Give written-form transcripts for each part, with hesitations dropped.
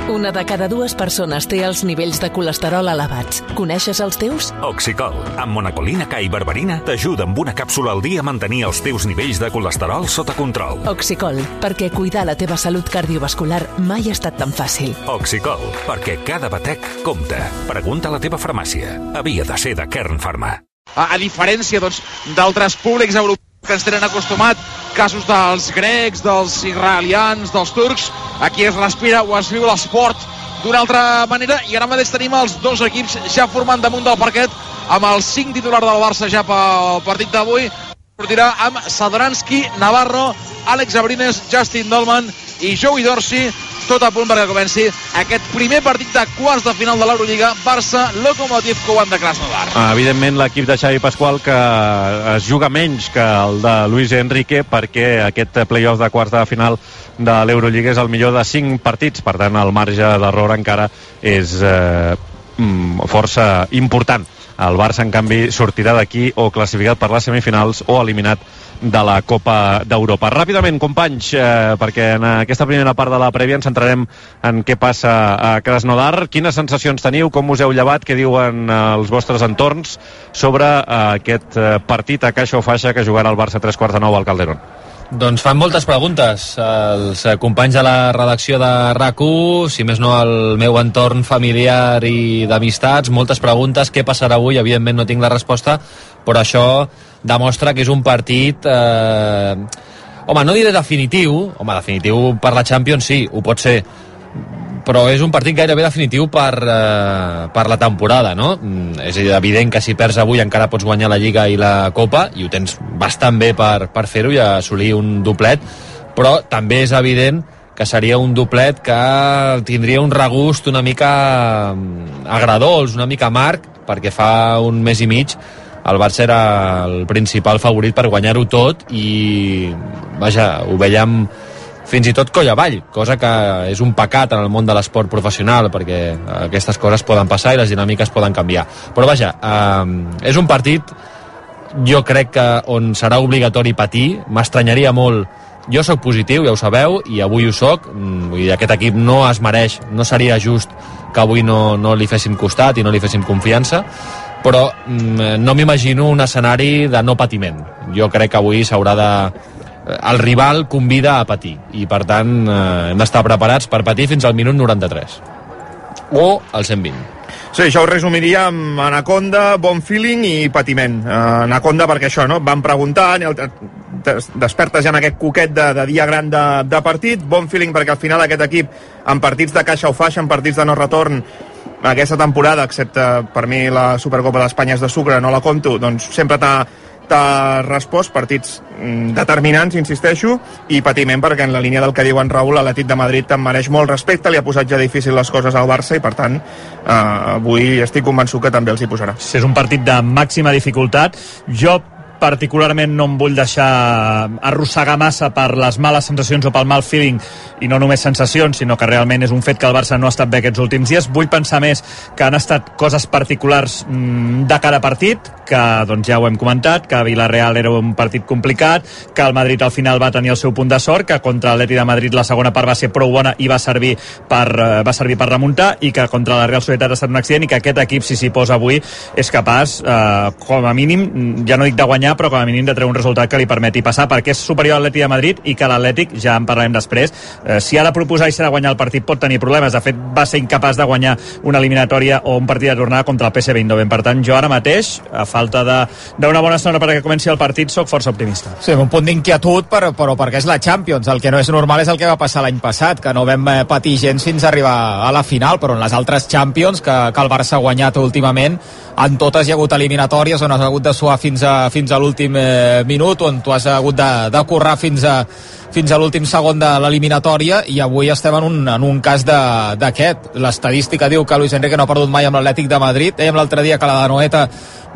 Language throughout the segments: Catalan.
Una de cada dues persones té els nivells de colesterol elevats. Coneixes els teus? Oxicol, amb monacolina K i berberina, t'ajuda amb una càpsula al dia a mantenir els teus nivells de colesterol sota control. Oxicol, perquè cuidar la teva salut cardiovascular mai ha estat tan fàcil. Oxicol, perquè cada batec compta. Pregunta a la teva farmàcia. Havia de ser de Kern Pharma. A diferència d'altres públics europeus que ens tenen acostumat, casos dels grecs, dels israelians, dels turcs, aquí es respira o es viu l'esport d'una altra manera, i ara mateix tenim els dos equips ja formant damunt del parquet, amb el 5 titular del Barça ja pel partit d'avui. Sortirà amb Satoransky, Navarro, Àlex Abrines, Justin Dolman i Joey Dorsey, tot a punt perquè comenci aquest primer partit de quarts de final de l'Eurolliga, Barça-Lokomotiv Koban de Krasnodar. Evidentment l'equip de Xavi Pasqual que es juga menys que el de Luis Enrique, perquè aquest play-off de quarts de final de l'Eurolliga és el millor de 5 partits, per tant el marge d'error encara és força important. El Barça, en canvi, sortirà d'aquí o classificat per les semifinals o eliminat de la Copa d'Europa. Ràpidament, companys, perquè en aquesta primera part de la prèvia ens centrarem en què passa a Krasnodar. Quines sensacions teniu? Com us heu llevat? Què diuen els vostres entorns sobre aquest partit a caixa o faixa que jugarà el Barça a 8:45 al Calderón? Doncs fan moltes preguntes els companys de la redacció de RAC1, si més no el meu entorn familiar i d'amistats, moltes preguntes. Què passarà avui? Evidentment no tinc la resposta, però això demostra que és un partit home, no diré definitiu, definitiu per la Champions sí, ho pot ser, però és un partit gairebé definitiu per la temporada, no? És evident que si perds avui encara pots guanyar la Lliga i la Copa, i ho tens bastant bé per fer-ho i assolir un doblet, però també és evident que seria un doblet que tindria un regust una mica agredolç, una mica amarg, perquè fa un mes i mig el Barça era el principal favorit per guanyar-ho tot i, vaja, ho veiem fins i tot coll avall, cosa que és un pecat en el món de l'esport professional, perquè aquestes coses poden passar i les dinàmiques poden canviar. Però vaja, és un partit, jo crec que on serà obligatori patir. M'estranyaria molt. Jo sóc positiu, ja ho sabeu, i avui ho soc. Vull dir, aquest equip no es mereix, no seria just que avui no li féssim costat i no li féssim confiança, però no m'imagino un escenari de no patiment. Jo crec que avui s'haurà de... El rival convida a patir i per tant hem d'estar preparats per patir fins al minut 93 o al 120. Sí, això ho resumiria amb anaconda, bon feeling i patiment. Anaconda perquè això, no? Van preguntant, despertes ja en aquest coquet de dia gran de partit. Bon feeling perquè al final aquest equip, en partits de caixa o faixa, en partits de no retorn, aquesta temporada, excepte per mi la Supercopa d'Espanya és de sucre, no la compto, doncs sempre t'ha respost, partits determinants, insisteixo, i patiment perquè en la línia del que diu en Raül, l'Atlètic de Madrid te'n mereix molt respecte, li ha posat ja difícil les coses al Barça i per tant avui estic convençut que també els hi posarà. És un partit de màxima dificultat. Jo particularment no em vull deixar arrossegar massa per les males sensacions o pel mal feeling, i no només sensacions, sinó que realment és un fet que el Barça no ha estat bé aquests últims dies. Vull pensar més que han estat coses particulars de cada partit, que doncs ja ho hem comentat, que Villarreal era un partit complicat, que el Madrid al final va tenir el seu punt de sort, que contra l'Atlètic de Madrid la segona part va ser prou bona i va servir per remuntar, i que contra la Real Societat ha estat un accident, i que aquest equip, si s'hi posa avui, és capaç, com a mínim, ja no dic de guanyar, però com a mínim de treure un resultat que li permeti passar, perquè és superior a l'Atlètic de Madrid i que l'Atlètic, ja en parlarem després, si ha de proposar i s'ha de guanyar el partit pot tenir problemes. De fet, va ser incapaç de guanyar una eliminatòria o un partit de tornada contra el PSV Eindhoven. Per tant, jo ara mateix, a falta d'una bona estona perquè comenci el partit, sóc força optimista. Sí, un punt d'inquietud, però perquè és la Champions. El que no és normal és el que va passar l'any passat, que no vam patir gens fins a arribar a la final, però en les altres Champions que el Barça ha guanyat últimament, en totes hi ha hagut eliminatòries on has hagut de suar fins a l'últim minut, on tu has hagut de currar fins a l'últim segon de l'eliminatòria, i avui estem en un cas d'aquest. L'estadística diu que Luis Enrique no ha perdut mai amb l'Atlètic de Madrid. Dèiem l'altre dia que la de Noeta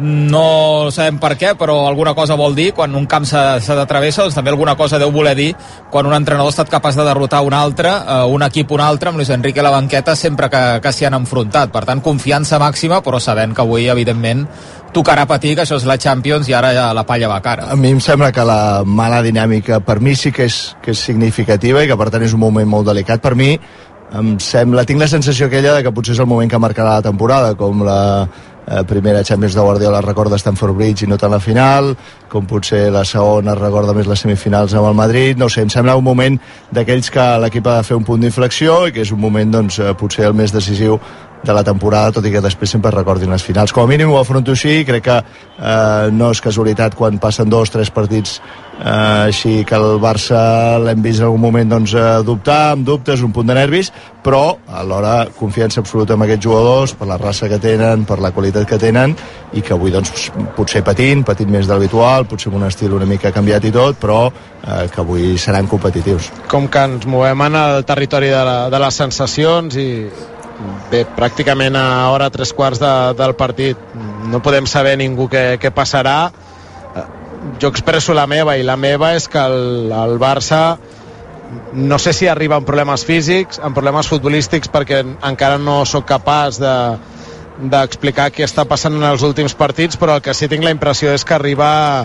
no sabem per què, però alguna cosa vol dir. Quan un camp s'ha de travessar, doncs també alguna cosa deu voler dir quan un entrenador ha estat capaç de derrotar un altre, un equip un altre, amb Luis Enrique a la banqueta sempre que s'hi han enfrontat. Per tant, confiança màxima, però sabent que avui, evidentment, tocarà patir, que això és la Champions i ara ja la palla va cara. A mi em sembla que la mala dinàmica per mi sí que és significativa i que per tant és un moment molt delicat. Per mi tinc la sensació aquella de que potser és el moment que marcarà la temporada, com la primera Champions de Guardiola recorda Stamford Bridge i no tant la final, com potser la segona recorda més les semifinals amb el Madrid. No sé, em sembla un moment d'aquells que l'equip ha de fer un punt d'inflexió i que és un moment, doncs, potser el més decisiu de la temporada, tot i que després sempre recordin les finals. Com a mínim ho afronto així, crec que no és casualitat quan passen 2 o 3 partits així que el Barça l'hem vist en algun moment, doncs, dubtar, amb dubtes, un punt de nervis, però alhora confiança absoluta en aquests jugadors, per la raça que tenen, per la qualitat que tenen, i que avui, doncs, potser patint més de l'habitual, potser amb un estil una mica canviat i tot, però que avui seran competitius. Com que ens movem en el territori de les sensacions i bé, pràcticament a hora 3/4 del partit no podem saber ningú què passarà. Jo expresso la meva, i la meva és que el Barça no sé si arriba amb problemes físics, amb problemes futbolístics, perquè encara no sóc capaç d'explicar què està passant en els últims partits, però el que sí tinc la impressió és que arriba,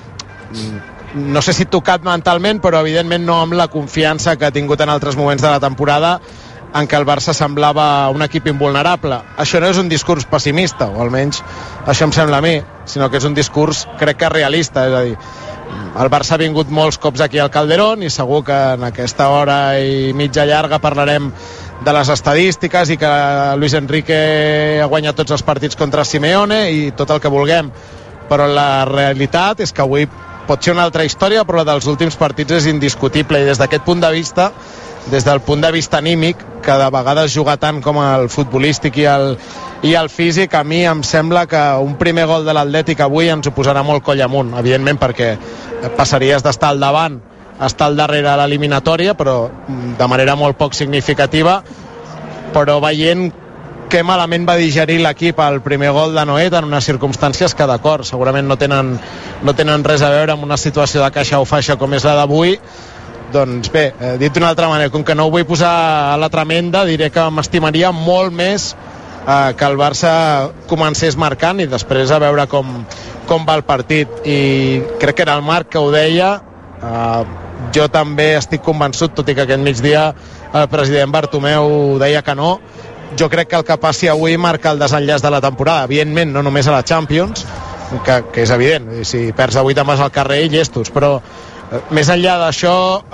no sé si tocat mentalment, però evidentment no amb la confiança que ha tingut en altres moments de la temporada, en què el Barça semblava un equip invulnerable. Això no és un discurs pessimista, o almenys això em sembla a mi, sinó que és un discurs, crec que realista. És a dir, el Barça ha vingut molts cops aquí al Calderón i segur que en aquesta hora i mitja llarga parlarem de les estadístiques i que Luis Enrique ha guanyat tots els partits contra Simeone i tot el que vulguem, però la realitat és que avui pot ser una altra història, però la dels últims partits és indiscutible, i des d'aquest punt de vista, des del punt de vista anímic, que de vegades juga tant com el futbolístic i el físic, a mi em sembla que un primer gol de l'Atlètic avui ens ho posarà molt coll amunt, evidentment, perquè passaries d'estar al davant a estar al darrere a l'eliminatòria, però de manera molt poc significativa, però veient que malament va digerir l'equip el primer gol de Noet en unes circumstàncies que, d'acord, segurament no tenen res a veure amb una situació de caixa o faixa com és la d'avui. Doncs bé, dit d'una altra manera, com que no ho vull posar a la tremenda, diré que m'estimaria molt més que el Barça comencés marcant i després a veure com va el partit. I crec que era el Marc que ho deia, jo també estic convençut, tot i que aquest migdia el president Bartomeu deia que no. Jo crec que el que passi avui marca el desenllaç de la temporada, evidentment no només a la Champions, que és evident, si perds avui te'n vas al carrer i llestos, però més enllà d'això,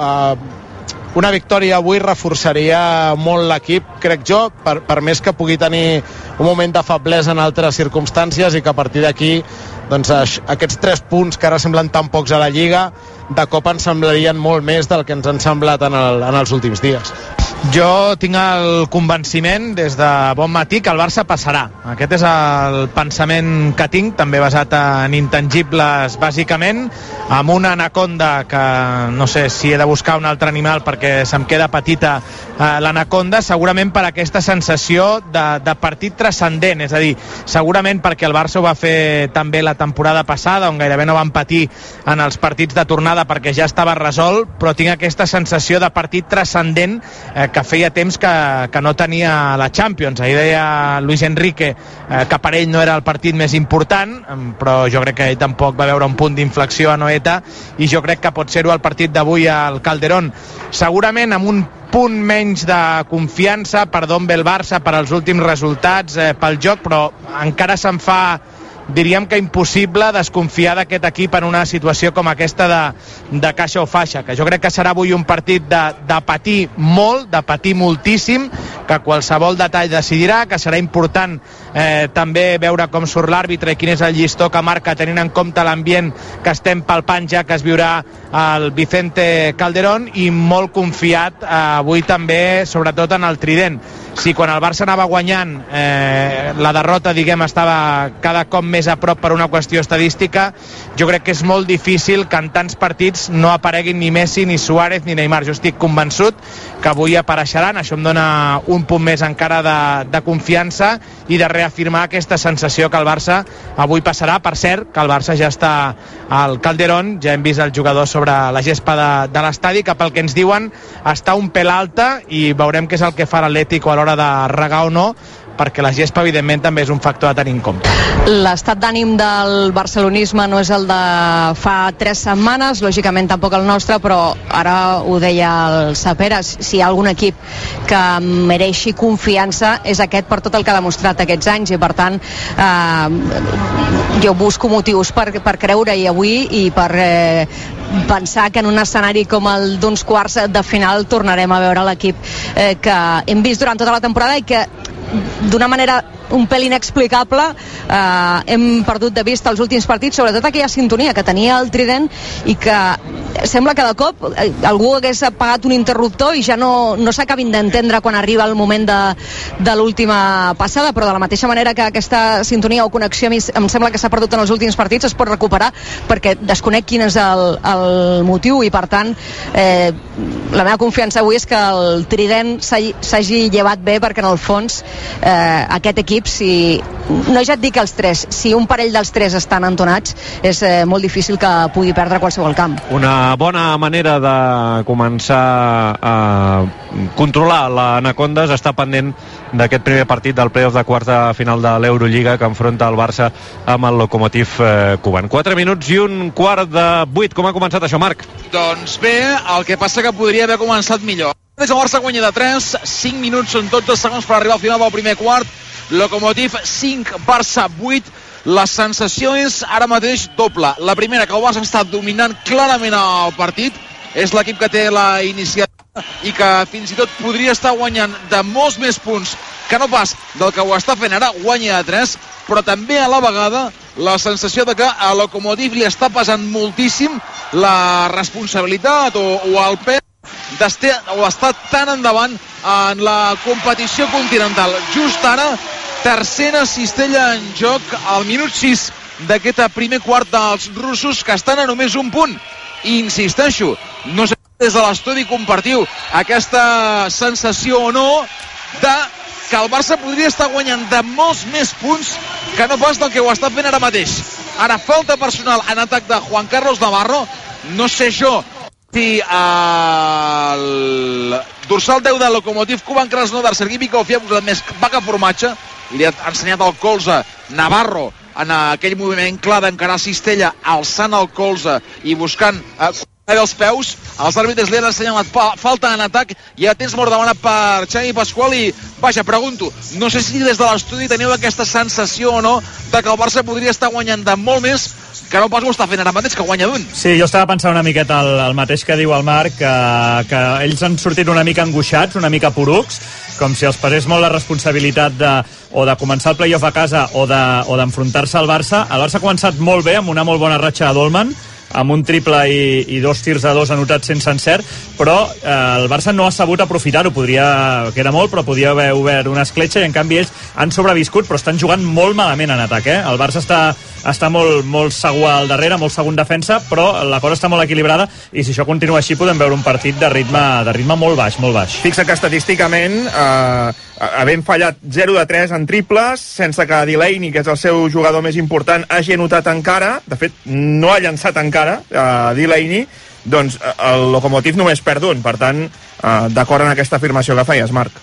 una victòria avui reforçaria molt l'equip, crec jo, per més que pugui tenir un moment de feblesa en altres circumstàncies, i que a partir d'aquí, doncs, aquests 3 punts que ara semblen tan pocs a la Lliga, de cop ens semblarien molt més del que ens han semblat en els últims dies. Jo tinc el convenciment des de bon matí que el Barça passarà. Aquest és el pensament que tinc, també basat en intangibles bàsicament, amb una anaconda que no sé si he de buscar un altre animal perquè se'm queda petita l'anaconda, segurament per aquesta sensació de partit transcendent, és a dir, segurament perquè el Barça ho va fer també la temporada passada, on gairebé no van patir en els partits de tornada perquè ja estava resolt, però tinc aquesta sensació de partit transcendent que feia temps que no tenia la Champions. Ahir deia Luis Enrique que per ell no era el partit més important, però jo crec que ell tampoc va veure un punt d'inflexió a Noeta, i jo crec que pot ser-ho el partit d'avui al Calderón. Segurament amb un punt menys de confiança per d'on ve el Barça, per als últims resultats, pel joc, però encara se'n fa, diríem que impossible, desconfiar d'aquest equip en una situació com aquesta de caixa o faixa, que jo crec que serà avui un partit de patir molt, de patir moltíssim, que qualsevol detall decidirà, que serà important també veure com surt l'àrbitre i quin és el llistó que marca, tenint en compte l'ambient que estem palpant ja, que es viurà al Vicente Calderón, i molt confiat avui també, sobretot en el trident. Si quan el Barça anava guanyant la derrota, diguem, estava cada cop més a prop per una qüestió estadística, jo crec que és molt difícil que en tants partits no apareguin ni Messi, ni Suárez, ni Neymar. Jo estic convençut que avui apareixeran, això em dona un punt més encara de confiança i de reafirmar aquesta sensació que el Barça avui passarà. Per cert, que el Barça ja està al Calderón, ja hem vist el jugador sobre la gespa de l'estadi, que pel que ens diuen està un pèl alta, i veurem què és el que fa l'Atlètic a l'hora de regar o no perquè la gespa evidentment també és un factor a tenir en compte. L'estat d'ànim del barcelonisme no és el de fa 3 setmanes, lògicament tampoc el nostre, però ara ho deia el Saperas, si hi ha algun equip que mereixi confiança és aquest per tot el que ha demostrat aquests anys, i per tant jo busco motius per creure-hi avui i per pensar que en un escenari com el d'uns quarts de final tornarem a veure l'equip que hem vist durant tota la temporada i que d'una manera un pèl inexplicable hem perdut de vista els últims partits, sobretot aquella sintonia que tenia el Trident i que sembla que de cop algú hagués apagat un interruptor i ja no s'acabin d'entendre quan arriba el moment de l'última passada, però de la mateixa manera que aquesta sintonia o connexió em sembla que s'ha perdut en els últims partits, es pot recuperar, perquè desconec quin és el motiu, i per tant la meva confiança avui és que el Trident s'hagi llevat bé, perquè en el fons aquest equip, si no ja et dic els tres, si un parell dels tres estan entonats, és molt difícil que pugui perdre qualsevol camp. Una bona manera de començar a controlar l'Anaconda és estar pendent d'aquest primer partit del play-off de quarts de final de l'Eurolliga que enfronta el Barça amb el Lokomotiv Kuban. 4 minuts i un quart de 8. Com ha començat això, Marc? Doncs bé, el que passa que podria haver començat millor. El Barça guanya de 3, 5 minuts són 12 segons per arribar al final del primer quart. Lokomotiv 5, Barça 8. La sensació és ara mateix doble. La primera, que el Barça està dominant clarament el partit, és l'equip que té la iniciativa i que fins i tot podria estar guanyant de molts més punts que no pas del que ho està fent ara, guanya de 3, però també a la vegada la sensació de que a Lokomotiv li està pesant moltíssim la responsabilitat o el pes d'estar tan endavant en la competició continental. Just ara, tercera cistella en joc al minut 6 d'aquest primer quart dels russos, que estan a només un punt. I insisteixo, no sé des de l'estudi compartiu aquesta sensació o no de que el Barça podria estar guanyant de molts més punts que no pas del que ho està fent ara mateix. Ara falta personal en atac de Juan Carlos Navarro. No sé jo si el dorsal 10 de Lokomotiv Kuban Krasnodar, Sergi Bikov, ha posat més vaca formatge i li ha ensenyat el colze Navarro en aquell moviment clar d'encarar Cistella, alçant el colze i buscant els peus. Els àrbitres li han assenyalat falta en atac i a temps mort demanat per Xavi Pasqual. I vaja, pregunto, no sé si des de l'estudi teniu aquesta sensació o no de que el Barça podria estar guanyant de molt més que no pas ho està fent ara mateix, que guanya d'un. Sí, jo estava pensant una miqueta el mateix que diu el Marc, que ells han sortit una mica angoixats, una mica porucs, com si els pesés molt la responsabilitat o de començar el play-off a casa o d'enfrontar-se al Barça. El Barça ha començat molt bé, amb una molt bona ratxa de Dolman, amb un triple i 2 tirs de 2 anotats sense encert, però el Barça no ha sabut aprofitar-ho. Queda molt, però podia haver obert una escletxa, i en canvi ells han sobreviscut, però estan jugant molt malament en atac. El Barça està molt segur al darrere, molt segur en defensa, però la cosa està molt equilibrada, i si això continua així podem veure un partit de ritme molt baix, molt baix. Fixa que estadísticament havent fallat 0 de 3 en triples, sense que Delaney, que és el seu jugador més important, hagi anotat encara, de fet no ha llançat encara Delaney, doncs el Lokomotiv només perd un. Per tant, d'acord en aquesta afirmació que feies, Marc.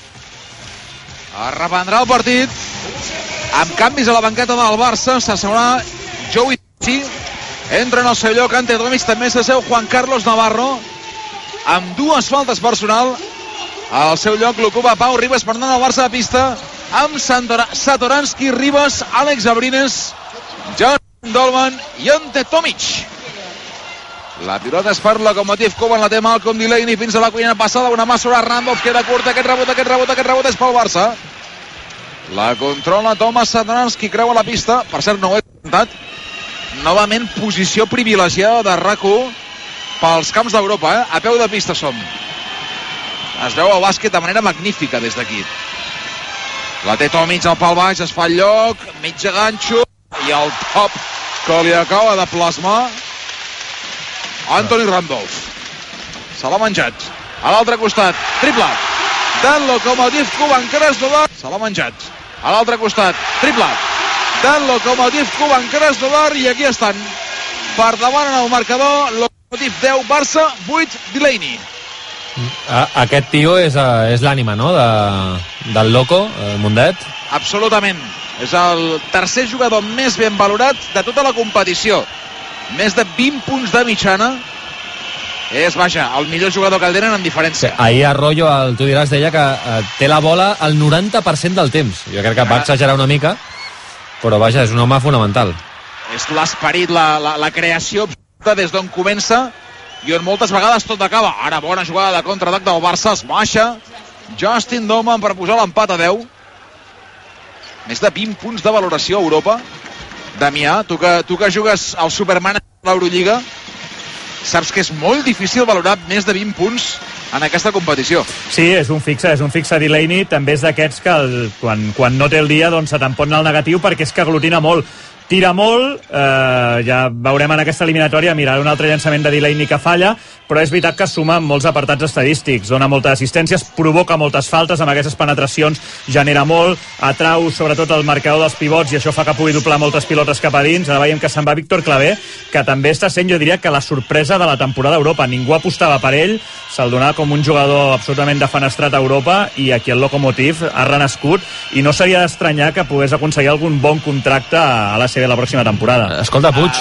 Es reprendrà el partit amb canvis a la banqueta del Barça. S'asseurà Joey T. Entra en el seu lloc Ante Tomic, també s'asseu Juan Carlos Navarro amb 2 faltes personal. Al seu lloc l'ocupa Pau Ribas, per tant el Barça de pista amb Satoransky, Ribas, Àlex Abrines, Jan Dolman i Ante Tomic. La pilota és per Lokomotiv Kuban, la té Malcolm Delaney fins a la cuina passada, una mà sobre Randolph, queda curta, aquest rebot és pel Barça. La controla Thomas Satoransky, creua la pista, per cert no ho he comentat, novament posició privilegiada de RAC1 pels camps d'Europa, a peu de pista som. Es veu el bàsquet de manera magnífica des d'aquí. La té Tomic al pal baix, es fa el lloc, mitja ganxo, i el top que li acaba de plasmar Anthony Randolph. Se l'ha menjat. A l'altre costat, triple del Lokomotiv Kuban Krasnodar. Se l'ha menjat. A l'altre costat, triple del Lokomotiv Kuban Krasnodar, i aquí estan per davant en el marcador. Lokomotiv 10, Barça 8, Delaney. Aquest tio és l'ànima, no?, del Loco, Mundet. Absolutament. És el tercer jugador més ben valorat de tota la competició. Més de 20 punts de mitjana. És, vaja, el millor jugador que el tenen en diferència. Sí, ahir Arroyo, tu diràs, deia que té la bola el 90% del temps. Jo crec que va exagerar una mica, però vaja, és un home fonamental. És l'esperit, la creació des d'on comença i on moltes vegades tot acaba. Ara bona jugada de contraatac del Barça, es baixa Justin Doman per posar l'empat a 10. Més de 20 punts de valoració a Europa. Damià, tu que jugues al Superman a l'Eurolliga, saps que és molt difícil valorar més de 20 punts en aquesta competició. Sí, és un fixe Delaney, també és d'aquests que quan no té el dia doncs se te'n pot anar al negatiu perquè és que aglutina molt. Tira molt, ja veurem en aquesta eliminatòria, mira, un altre llançament de Delaney que falla, però és veritat que suma molts apartats estadístics, dona moltes assistències, provoca moltes faltes, amb aquestes penetracions genera molt, atrau sobretot el marcador dels pivots i això fa que pugui doblar moltes pilotes cap a dins. Ara veiem que se'n va Víctor Claver, que també està sent, jo diria, que la sorpresa de la temporada a Europa. Ningú apostava per ell, se'l donava com un jugador absolutament defenestrat a Europa i aquí el Lokomotiv ha renascut i no seria d'estranyar que pogués aconseguir algun bon contracte a la CB la pròxima temporada. Escolta, Puig,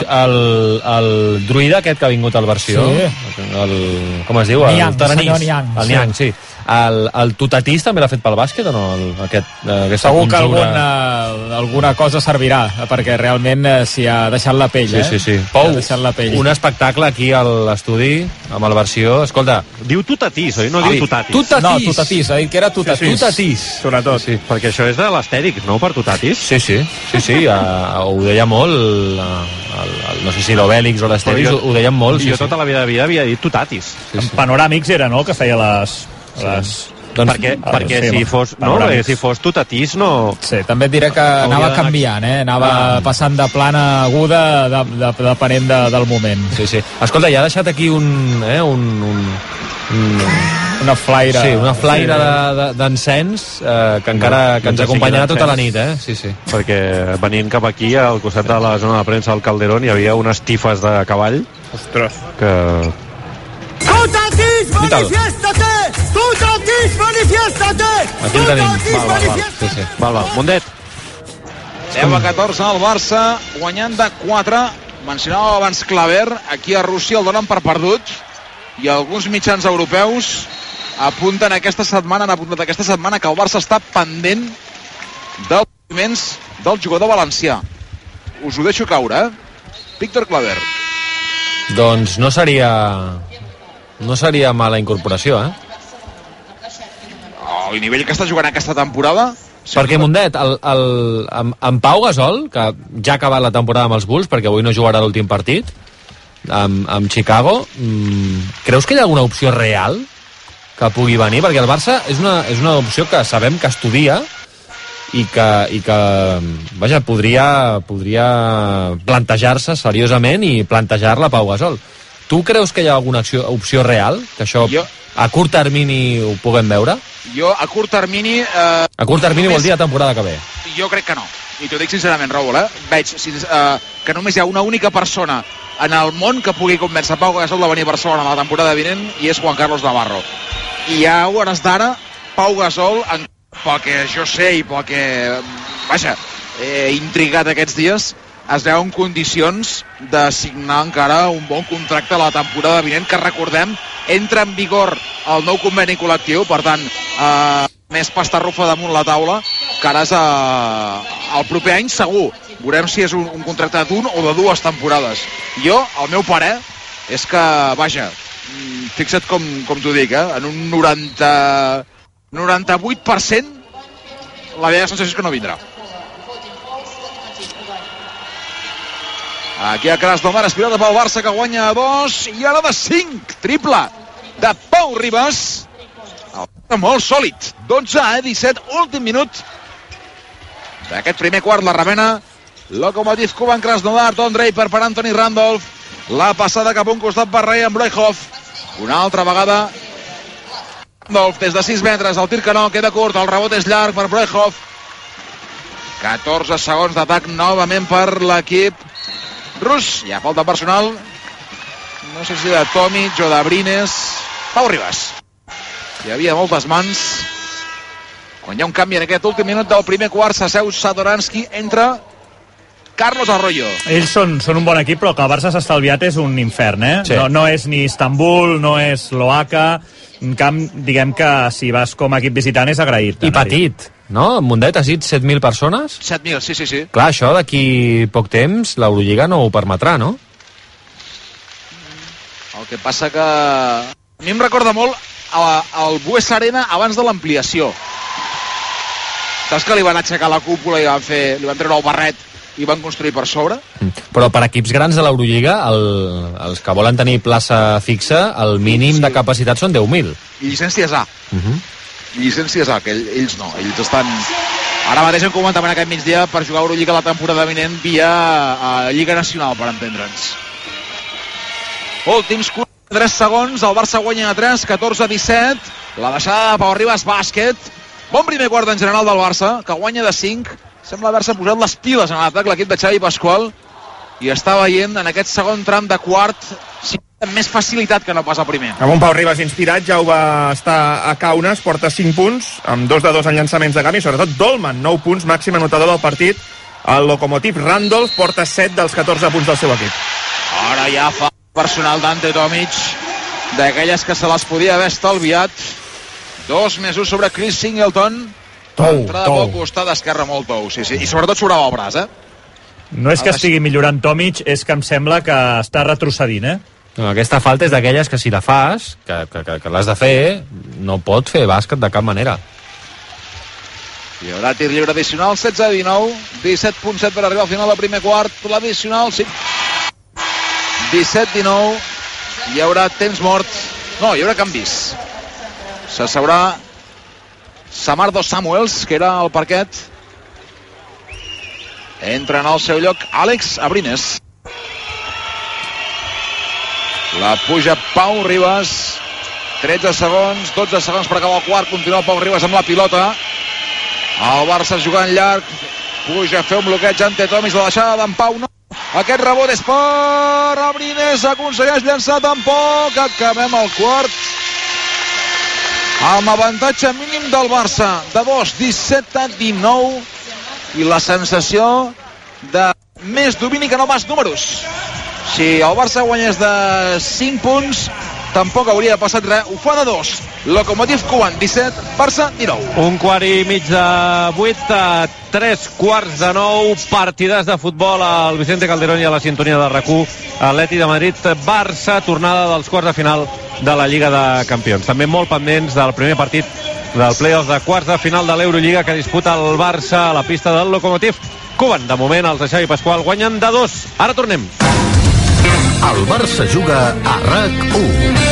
el druida aquest que ha vingut al Versió, sí. Com es diu? Niang, el Niang, sí. El Tutatís també l'ha fet pel bàsquet o no? Segur que alguna cosa servirà, perquè realment s'hi ha deixat la pell. Sí. Pou, un espectacle aquí a l'estudi amb el Versió. Escolta, diu Tutatís, oi? No diu Tutatis. No, Tutatís, ha dit que era Tutatís. Tutatís. Sobretot. Sí, perquè això és de l'estèric, no? Per Tutatis. Sí, ho deia molt no sé si l'Obèlix o l'Estèric ho deien molt. Jo tota la vida havia dit Tutatis. En Panoràmics era, no?, que feia les... Doncs, perquè si fos Tutatís no... Sí, també et diré que anava canviant, anava passant de plana a aguda depenent del moment. Sí. Escolta, ja ha deixat aquí una flaire. Sí, una flaire d'encens que encara que ens acompanyarà tota la nit, Sí. Perquè venint cap aquí, al costat de la zona de premsa del Calderón, hi havia unes tifes de cavall. Ostres. Que... ¡Tutatís, manifiéstate! ¡Tutatís, manifiéstate! Aquí el tenim. Val. Mundet. 10-14 al Barça, guanyant de 4. Mencionava abans Claver, aquí a Rússia el donen per perdut i alguns mitjans europeus apunten aquesta setmana que el Barça està pendent dels moviments del jugador valencià. Us ho deixo caure, Víctor Claver. Doncs no seria mala incorporació, El nivell que està jugant aquesta temporada... Perquè, Mundet, en Pau Gasol, que ja ha acabat la temporada amb els Bulls, perquè avui no jugarà l'últim partit, amb Chicago, creus que hi ha alguna opció real que pugui venir? Perquè el Barça és una opció que sabem que estudia i que vaja, podria plantejar-se seriosament i plantejar-la a Pau Gasol. Tu creus que hi ha alguna opció real? Que això a curt termini ho puguem veure? Jo, a curt termini... A curt termini vol dir la temporada que ve. Jo crec que no. I t'ho dic sincerament, Raül, Veig que només hi ha una única persona en el món que pugui convèncer Pau Gasol de venir a Barcelona la temporada vinent i és Juan Carlos Navarro. I a hores d'ara, Pau Gasol, pel que jo sé i pel que, vaja, he intrigat aquests dies, es veu en condicions de signar encara un bon contracte a la temporada vinent, que recordem, entra en vigor el nou conveni col·lectiu, per tant, més pastarrufa damunt la taula, que ara és el proper any segur. Veurem si és un contracte d'un o de 2 temporades. Jo, el meu parer, és que, vaja, fixa't com t'ho dic, en un 98% la meva sensació és que no vindrà. Aquí a Krasnodar, espirada pel Barça, que guanya 2, i ara de 5, triple de Pau Ribas. Molt sòlid, 12-17, últim minut d'aquest primer quart. La remena Lokomotiv Kuban Krasnodar, Don Draper per Anthony Randolph, la passada cap a un costat per Ryan Broekhoff, una altra vegada Randolph des de 6 metres, el tir que no, queda curt, el rebot és llarg per Broekhoff. 14 segons d'atac novament per l'equip rus. Hi ha falta personal, no sé si de Tomic o de Brines. Pau Ribas. Hi havia moltes mans. Quan hi ha un canvi en aquest últim minut del primer quart, s'asseu Satoranski, entra Carlos Arroyo. Ells són un bon equip, però que el Barça s'ha estalviat és un infern, eh? Sí. No és ni Istanbul, no és l'Oaca. En camp, diguem que si vas com a equip visitant és agraït. I petit, no? Mundet has dit 7.000 persones? 7.000, sí. Clar, això d'aquí poc temps l'Eurolliga no ho permetrà, no? El que passa que... A mi em recorda molt el Buesa Arena abans de l'ampliació. Saps que li van aixecar la cúpula i li van treure el barret i van construir per sobre? Però per equips grans de l'Eurolliga, els que volen tenir plaça fixa, el mínim de capacitat són 10.000. I llicències A. Llicències A, que ells no. Ells estan... Ara mateix hem comentat en aquest migdia per jugar a Eurolliga la temporada vinent via Lliga Nacional, per entendre'ns. Últims 3 segons, el Barça guanya a 3, 14-17. La deixada de Pau Ribas, bàsquet. Bon primer quart en general del Barça, que guanya de 5. Sembla haver-se posat les piles en l'atac l'equip de Xavi Pasqual i està veient en aquest segon tram de quart amb més facilitat que no pas el primer. Amb un Pau Ribas inspirat, ja ho va estar a Kaunas, porta 5 punts, amb 2 de 2 en llançaments de camp i sobretot Dolman, 9 punts, màxim anotador del partit. El Lokomotiv Randolph porta 7 dels 14 punts del seu equip. Ara ja fa personal d'Ante Tomic, d'aquelles que se les podia haver estalviat. 2 més 1 sobre Chris Singleton. Entrada pel costat d'esquerra molt tou, sí. I sobretot sobrava el braç, No és que estigui millorant Tomic, és que em sembla que està retrocedint, No, aquesta falta és d'aquelles que si la fas, que l'has de fer, no pot fer bàsquet de cap manera. Hi haurà tir lliure addicional, 16-19, 17.7 per arribar al final del primer quart, l'addicional, sí. 17-19, hi haurà temps mort, no, hi haurà canvis. S'asseurà Samardo Samuels, que era al parquet. Entra en el seu lloc Àlex Abrines. La puja Pau Ribas. 13 segons, 12 segons per acabar el quart. Continua Pau Ribas amb la pilota. El Barça jugant llarg. Puja a fer un bloqueig ante Tomis. La deixada d'en Pau no. Aquest rebot és per Abrines. Aconsegueix llançar tampoc. Acabem el quart amb avantatge mínim del Barça de 2, 17-19, i la sensació de més domini que no pas números. Si el Barça guanyés de 5 punts tampoc hauria passat res. Ho fa de 2. Lokomotiv Kuban 17, Barça 19. Un quart i mig de 8 a 3 quarts de 9. Partidàs de futbol al Vicente Calderón i a la sintonia de RAC1. Atleti de Madrid, Barça, tornada dels quarts de final de la Lliga de Campions. També molt pendents del primer partit del play-off de quarts de final de l'Eurolliga que disputa el Barça a la pista del Lokomotiv Kuban. De moment els de Xavi Pasqual guanyen de 2. Ara tornem. El Barça juga a RAC1.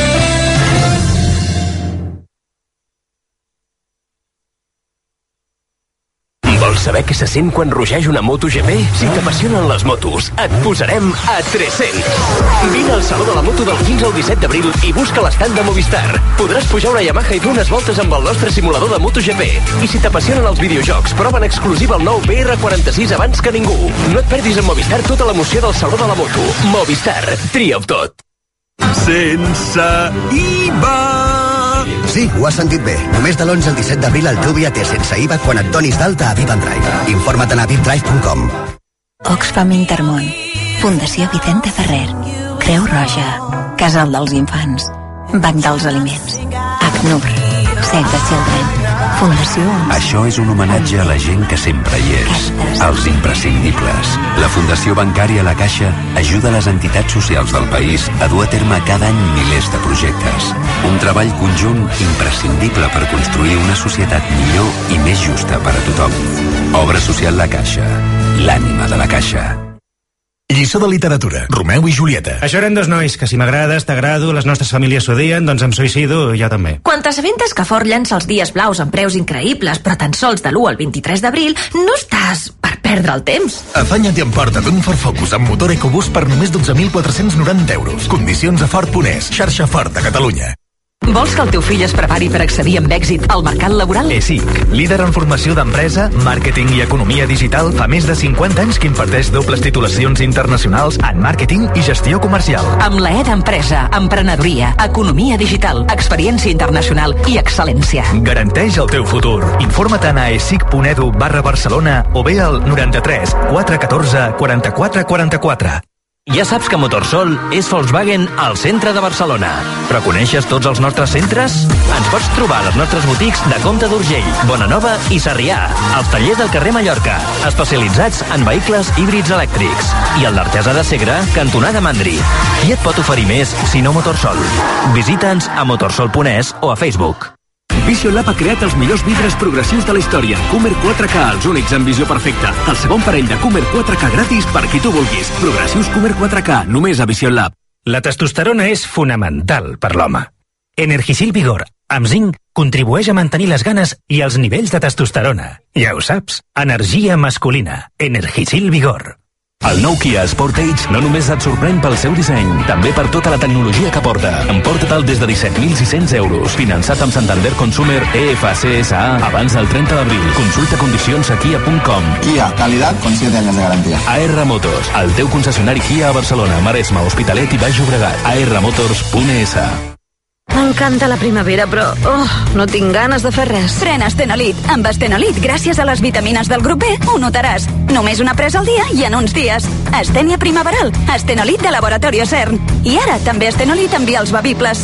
Vols saber què se sent quan rugeix una MotoGP? Si t'apassionen les motos, et posarem a 300. Vine al Saló de la Moto del 15 al 17 d'abril i busca l'estand de Movistar. Podràs pujar una Yamaha i fer unes voltes amb el nostre simulador de MotoGP. I si t'apassionen els videojocs, prova en exclusiva el nou BR46 abans que ningú. No et perdis amb Movistar tota l'emoció del Saló de la Moto. Movistar, tria-ho tot. Sense IVA. Sí, ho has sentit bé. Només de l'11 al 17 d'abril el teu viatge sense IVA quan et donis d'alta a Vip and Drive. Informa't a vipdrive.com. Oxfam Intermón, Fundació Vicente Ferrer, Creu Roja, Casal dels Infants, Banc dels Aliments, ACNUR, Save the Children, Fundació OMS. Això és un homenatge a la gent que sempre hi és, als imprescindibles. La Fundació Bancària La Caixa ajuda les entitats socials del país a dur a terme cada any milers de projectes. Un treball conjunt imprescindible per construir una societat millor i més justa per a tothom. Obra social La Caixa, l'ànima de la Caixa. Lliçó de literatura, Romeu i Julieta. Això eren dos nois, que si m'agrades, t'agrado, les nostres famílies s'odien, doncs em suïcido, jo també. Quan t'assabentes que Ford llança els dies blaus amb preus increïbles, però tan sols de l'1 al 23 d'abril, no estàs per perdre el temps. Afanya't i emporta't un Ford Focus amb motor EcoBoost per només 12.490 euros. Condicions a Ford.es, xarxa Ford a Catalunya. Vols que el teu fill es prepari per accedir amb èxit al mercat laboral? ESIC, líder en formació d'empresa, màrqueting i economia digital, fa més de 50 anys que imparteix dobles titulacions internacionals en màrqueting i gestió comercial. Amb la E d'empresa, emprenedoria, economia digital, experiència internacional i excel·lència. Garanteix el teu futur. Informa't a esic.edu/Barcelona o bé al 93 414 44 44. Ja saps que Motorsol és Volkswagen al centre de Barcelona. Però coneixes tots els nostres centres? Ens pots trobar a les nostres botics de Comte d'Urgell, Bonanova i Sarrià, als tallers del carrer Mallorca, especialitzats en vehicles híbrids elèctrics, i el d'Artesa de Segre, cantonada Mandri. Qui et pot oferir més si no Motorsol? Visita'ns a motorsol.es o a Facebook. Vision Lab ha creat els millors vidres progressius de la història. Comer 4K, els únics en visió perfecta. El segon parell de Comer 4K gratis per qui tu vulguis. Progressius Comer 4K, només a Vision Lab. La testosterona és fonamental per l'home. Energisil Vigor, amb zinc, contribueix a mantenir les ganes i els nivells de testosterona. Ja ho saps, energia masculina. Energisil Vigor. El nou Kia Sportage no només et sorprèn pel seu disseny, també per tota la tecnologia que porta. Emporta-te'l des de 17.600 euros. Finançat amb Santander Consumer EFCSA abans del 30 d'abril. Consulta condicions a kia.com. Kia, calidad con 7 años de garantía. AR Motors, el teu concessionari Kia a Barcelona, Maresme, Hospitalet i Baix Llobregat. ARmotors.es. M'encanta la primavera, però no tinc ganes de fer res. Pren Astenolit. Amb Astenolit, gràcies a les vitamines del grup B, ho notaràs. Només una presa al dia i en uns dies. Astènia primaveral. Astenolit de Laboratorio CERN. I ara també Astenolit amb vials bevibles.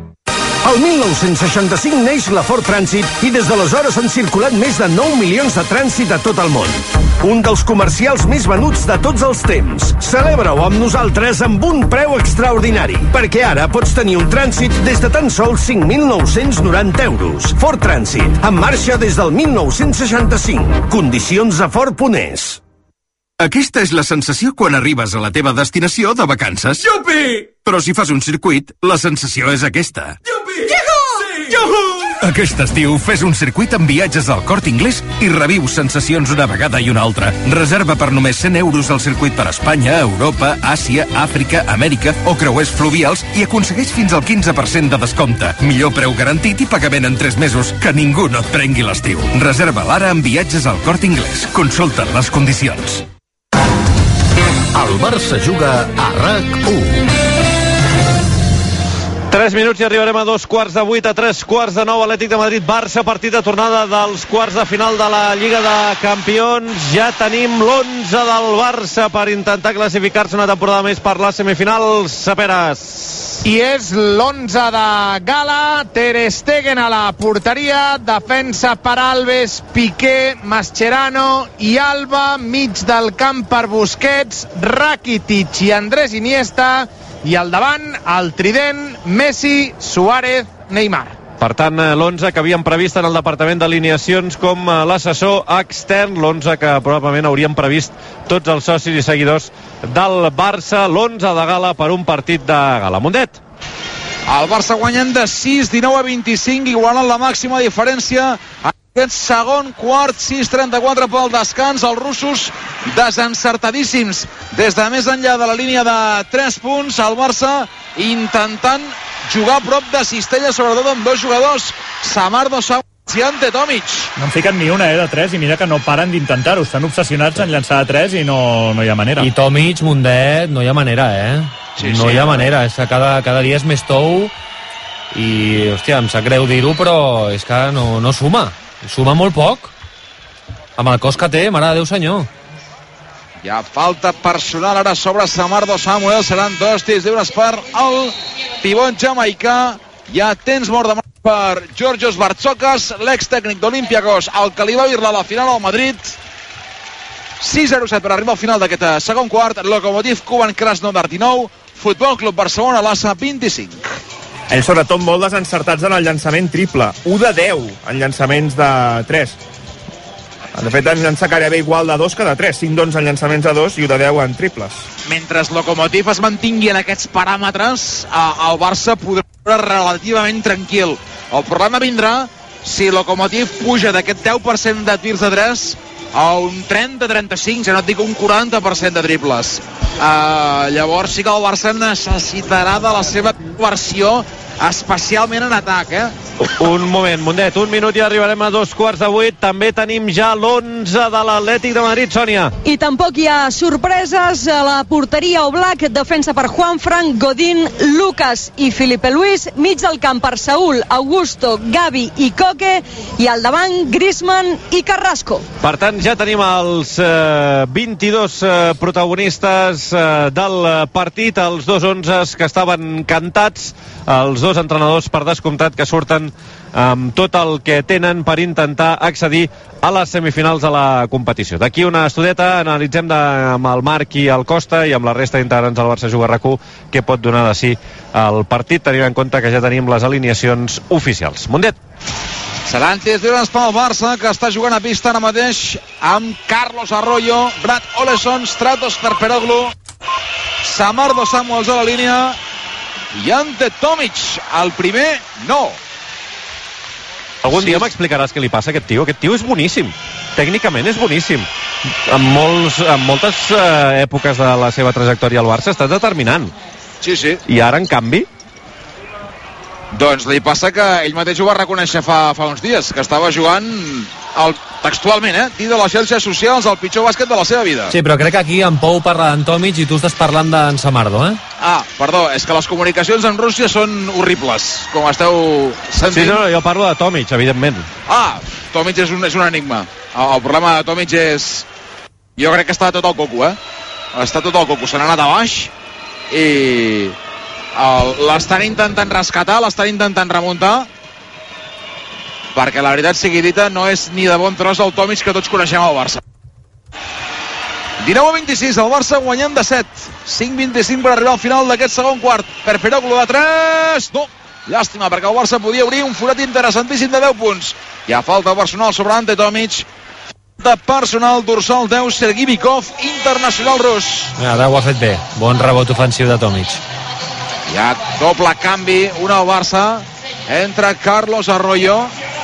El 1965 neix la Ford Transit i des d'aleshores han circulat més de 9 milions de trànsit a tot el món. Un dels comercials més venuts de tots els temps. Celebra-ho amb nosaltres amb un preu extraordinari, perquè ara pots tenir un Transit des de tan sols 5.990 euros. Ford Transit, en marxa des del 1965. Condicions a Ford.es. Aquesta és la sensació quan arribes a la teva destinació de vacances. Yupi! Però si fas un circuit, la sensació és aquesta. Yupi! Sí! Yuhu! Aquest estiu fes un circuit amb viatges al Corte Inglés i reviu sensacions una vegada i una altra. Reserva per només 100 euros el circuit per Espanya, Europa, Àsia, Àfrica, Amèrica o creuers fluvials i aconsegueix fins al 15% de descompte. Millor preu garantit i pagament en 3 mesos. Que ningú no et prengui l'estiu. Reserva l'ara amb viatges al Corte Inglés. Consulta les condicions. El Barça juga a RAC1. 3 minuts i arribarem a 2:15, a 3:15, Atlètic de Madrid, Barça, partit de tornada dels quarts de final de la Lliga de Campions. Ja tenim l'11 del Barça per intentar classificar-se una temporada més per les semifinals. Saperes. I és l'11 de gala. Ter Stegen a la porteria, defensa per Alves, Piqué, Mascherano i Alba, mig del camp per Busquets, Rakitic i Andrés Iniesta, i al davant el trident Messi, Suárez, Neymar. Per tant, l'11 que havíem previst en el departament d'alineacions com l'assessor extern, l'11 que probablement haurien previst tots els socis i seguidors del Barça, l'11 de gala per un partit de gala. Mundet. El Barça guanyant de 6-19-25, igualant la màxima diferència. Aquest segon quart, 6-34 pel descans. Els russos desencertadíssims des de més enllà de la línia de 3 punts. El Barça intentant jugar a prop de cistella, sobretot amb dos jugadors, Samardo i Ante Tomic. No han ficat ni una de 3 i mira que no paren d'intentar-ho. Estan obsessionats en llançar de 3 i no hi ha manera. I Tomic, Mundet, no hi ha manera, Sí, no hi ha manera. És que cada dia és més tou i, hòstia, em sap greu dir-ho, però és que no suma. Suma molt poc. Amb el cos que té, mare de Déu senyor. Hi ha falta personal ara sobre Samardo Samuel. Seran 2 tirs lliures per el pivot jamaicà. Hi ha temps mort de mà per Georgios Bartzokas, l'ex-tècnic d'Olympiacos, el que li va vir-la a la final al Madrid. 6-0-7 per arribar al final d'aquest segon quart. Lokomotiv Kuban Krasnodar 19, Futbol Club Barcelona Lassa 25. Ells sobretot molt desencertats en el llançament triple. 1 de 10 en llançaments de 3. De fet, han llançat gairebé igual de 2 que de 3. 5 d'11 en llançaments de 2 i 1 de 10 en triples. Mentre Lokomotiv es mantingui en aquests paràmetres, el Barça podrà ser relativament tranquil. El problema vindrà si Lokomotiv puja d'aquest 10% de tirs de 3 a un 30-35, ja no et dic un 40% de triples. Llavors sí que el Barça necessitarà de la seva versió especialment en atac, Un moment, Mundet, un minut i arribarem a 7:15. També tenim ja l'11 de l'Atlètic de Madrid, Sònia. I tampoc hi ha sorpreses a la porteria Oblak, defensa per Juanfran, Godín, Lucas i Felipe Luis, mig del camp per Saúl, Augusto, Gavi i Coque, i al davant Griezmann i Carrasco. Per tant, ja tenim els 22 protagonistes del partit, els dos 11 que estaven cantats, els dos entrenadors per descomptat que surten amb tot el que tenen per intentar accedir a les semifinals de la competició. D'aquí una estudeta analitzem amb el Marc i el Costa i amb la resta d'integrants del Barça Juga RAC1 què pot donar de si el partit, tenint en compte que ja tenim les alineacions oficials. Mundet. Seran tirs lliures pel Barça, que està jugant a pista ara mateix amb Carlos Arroyo, Brad Oleson, Stratos Perperoglu, Samardo Samuels a la línia i Ante Tomic. El primer, no. Algun dia m'explicaràs què li passa a aquest tio. Aquest tio és boníssim. Tècnicament és boníssim. En moltes èpoques de la seva trajectòria al Barça està determinant. Sí. I ara, en canvi... Doncs li passa que ell mateix ho va reconèixer fa uns dies, que estava jugant textualment, dins de les xarxes socials, el pitjor bàsquet de la seva vida. Sí, però crec que aquí en Pou parla d'en Tomic i tu estàs parlant d'en Samardo, Perdó, és que les comunicacions amb Rússia són horribles, com esteu sentint. Sí, no, jo parlo de Tomic, evidentment. Tomic és un enigma. El problema de Tomic és... Jo crec que està tot al coco, Està tot al coco, se n'ha anat a baix i... l'estan intentant rescatar, l'estan intentant remuntar, perquè la veritat sigui dita no és ni de bon tros el Tomic que tots coneixem al Barça. 19-26, el Barça guanyant de 7, 5-25 per arribar al final d'aquest segon quart. Perperoglu de 3, no, llàstima, perquè el Barça podia obrir un forat interessantíssim de 10 punts. Hi ha falta personal sobre Ante Tomic, de personal dorsal 10, Sergi Bikov, internacional rus. Ara ho ha fet bé, bon rebot ofensiu de Tomic. Hi ha doble canvi, un al Barça, entra Carlos Arroyo,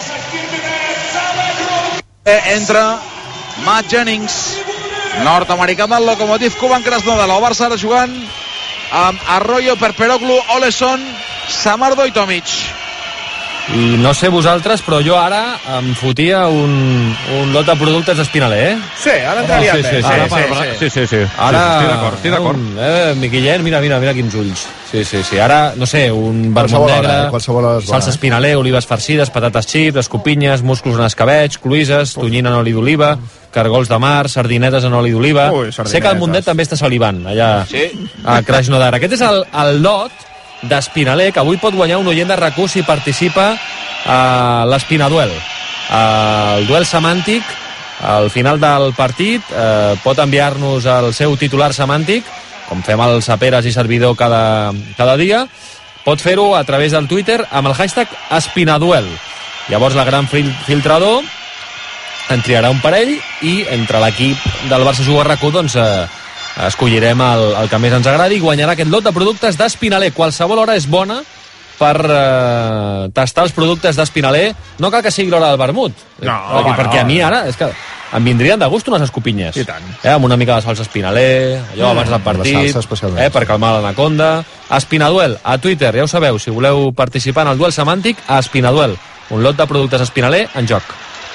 entra Matt Jennings, nord-americà del Lokomotiv Kuban Krasnodar. El Barça ara jugant amb Arroyo, Perperoglu, Oleson, Samardo i Tomic. I no sé vosaltres, però jo ara em fotia un lot de productes d'Espinaler, Sí, ara entraria bé. Sí. Ara, estic d'acord. Miquillet, mira quins ulls. Sí. Ara, no sé, un vermut negre, salsa Espinaler, olives farcides, patates xips, escopinyes, musclos en escabeig, cloïsses, tonyina en oli d'oliva, cargols de mar, sardinetes en oli d'oliva. Sé que el Mundet també està salivant allà a Krasnodar. Aquest és el lot d'Espinaler, que avui pot guanyar un oient de RAC1 si participa a l'Espinaduel. El duel semàntic, al final del partit, pot enviar-nos el seu titular semàntic, com fem el Saperes i servidor cada dia. Pot fer-ho a través del Twitter amb el hashtag Espinaduel. Llavors la gran filtrador en triarà un parell i entre l'equip del Barça Juga RAC1 doncs escollirem el que més ens agradi i guanyarà aquest lot de productes d'Espinaler. Qualsevol hora és bona per tastar els productes d'Espinaler. No cal que sigui l'hora del vermut, perquè a mi ara és que em vindrien de gust unes escopinyes. I tant. Amb una mica de salsa Espinaler, allò abans del partit, per calmar l'anaconda. Espinaduel, a Twitter, ja ho sabeu, si voleu participar en el duel semàntic, a Espinaduel. Un lot de productes Espinaler en joc.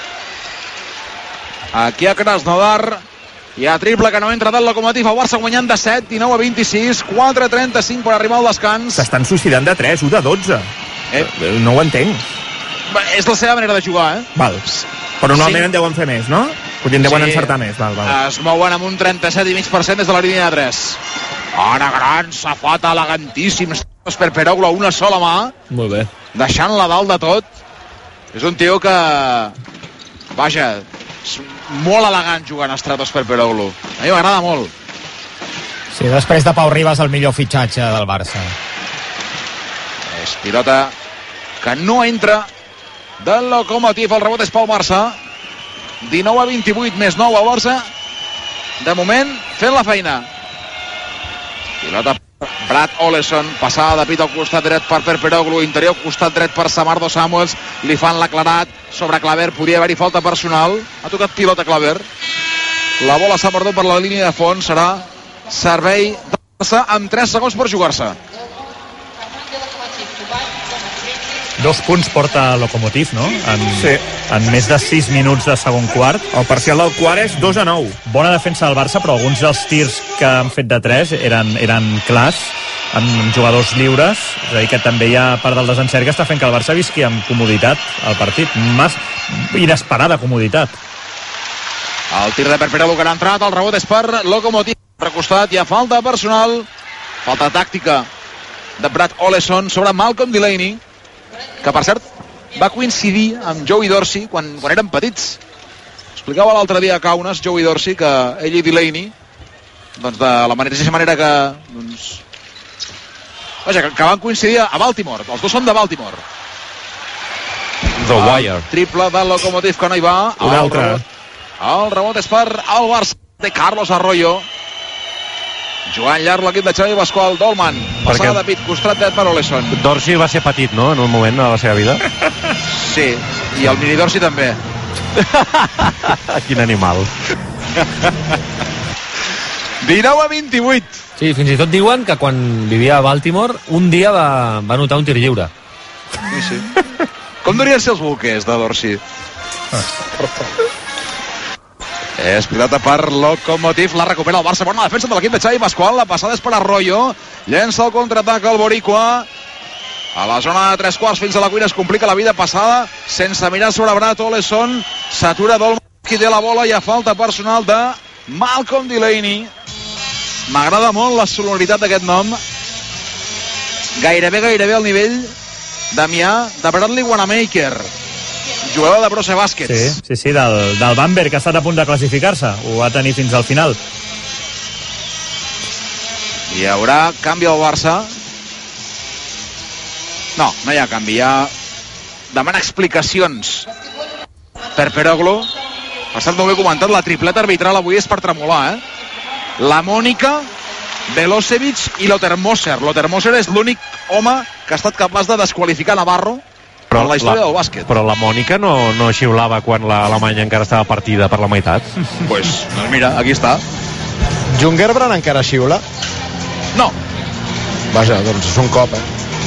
Aquí a Krasnodar hi ha triple que no entra del Lokomotiv. El Barça guanyant de 7, 19-26, 4-35 per arribar al descans. S'estan suïcidant de 3, 1 de 12. No ho entenc. És la seva manera de jugar, Val. Però normalment en deuen fer més, no? Potser en deuen encertar més. Val. Es mouen amb un 37,5% des de la línia de 3. Ara gran, safata, elegantíssim. Perperoglu a una sola mà. Molt bé. Deixant-la dalt de tot. És un tio que... Vaja... és molt elegant jugant a Stratos Perperoglu. A mi m'agrada molt. Sí, després de Pau Ribas el millor fitxatge del Barça. És pilota que no entra del Lokomotiv. El rebot és pel Barça. 19-28 més 9 al Barça. De moment fent la feina. Pilota Brad Oleson, passada de pit al costat dret per Perperoglu, interior costat dret per Samardo Samuels, li fan l'aclarat sobre Claver, podia haver-hi falta personal, ha tocat pilota Claver, la bola s'ha perdut per la línia de fons, serà servei de Barça amb 3 segons per jugar-se. 2 punts porta Lokomotiv, no? En més de 6 minuts de segon quart. El parcial del quart és 2-9. Bona defensa del Barça, però alguns dels tirs que han fet de 3 eren clars, amb jugadors lliures, és a dir, que també hi ha part del desencert que està fent que el Barça visqui amb comoditat al partit, inesperada comoditat. El tir de Perpero que ha entrat, el rebot és per Lokomotiv. Per costat hi ha falta personal, falta tàctica de Brad Oleson sobre Malcolm Delaney, que per cert va coincidir amb Joey Dorsey quan eren petits. Explicava l'altre dia a Kaunas, Joey Dorsey, que ell i Delaney, doncs de la manera que que van coincidir a Baltimore. Els dos són de Baltimore. The Wire. Triple de Lokomotiv que no hi va. Un altre. El rebot és per el Barça de Carlos Arroyo. Jugant llarg l'equip de Xavi Pasqual. Dolman, passada de pit, costat dret per Oleson. Dorsey va ser petit, no?, en un moment de la seva vida. Sí, i el mini Dorsey també. Quin animal. 19-28. Sí, fins i tot diuen que quan vivia a Baltimore un dia va notar un tir lliure. Sí. Com durien ser els bolquers de Dorsey? És pilota per Lokomotiv, la recupera el Barça, bona defensa de l'equip de Xavi Pasqual, la passada és per Arroyo, llença el contraatac al Boricua, a la zona de 3 quarts fins a la cuina es complica la vida passada, sense mirar sobre Brad Oleson, s'atura Dolman, qui té la bola, i a falta personal de Malcolm Delaney. M'agrada molt la sonoritat d'aquest nom, gairebé al nivell Damià de Bradley Wanamaker, jugador de Brose Baskets. Sí, del Bamberg, que ha estat a punt de classificar-se. Ho va tenir fins al final. Hi haurà canvi al Barça. No hi ha canvi. Demana explicacions per Peroglu. Per cert, molt bé comentat, la tripleta arbitral avui és per tremolar, La Mònica, Velosevic i Lotermoser. Lotermoser és l'únic home que ha estat capaç de desqualificar Navarro en la història del bàsquet. Però la Mònica no xiulava quan l'Alemanya encara estava partida per la meitat. Pues mira, aquí està. Jungerbrand encara xiula? No. Vaja, doncs és un cop,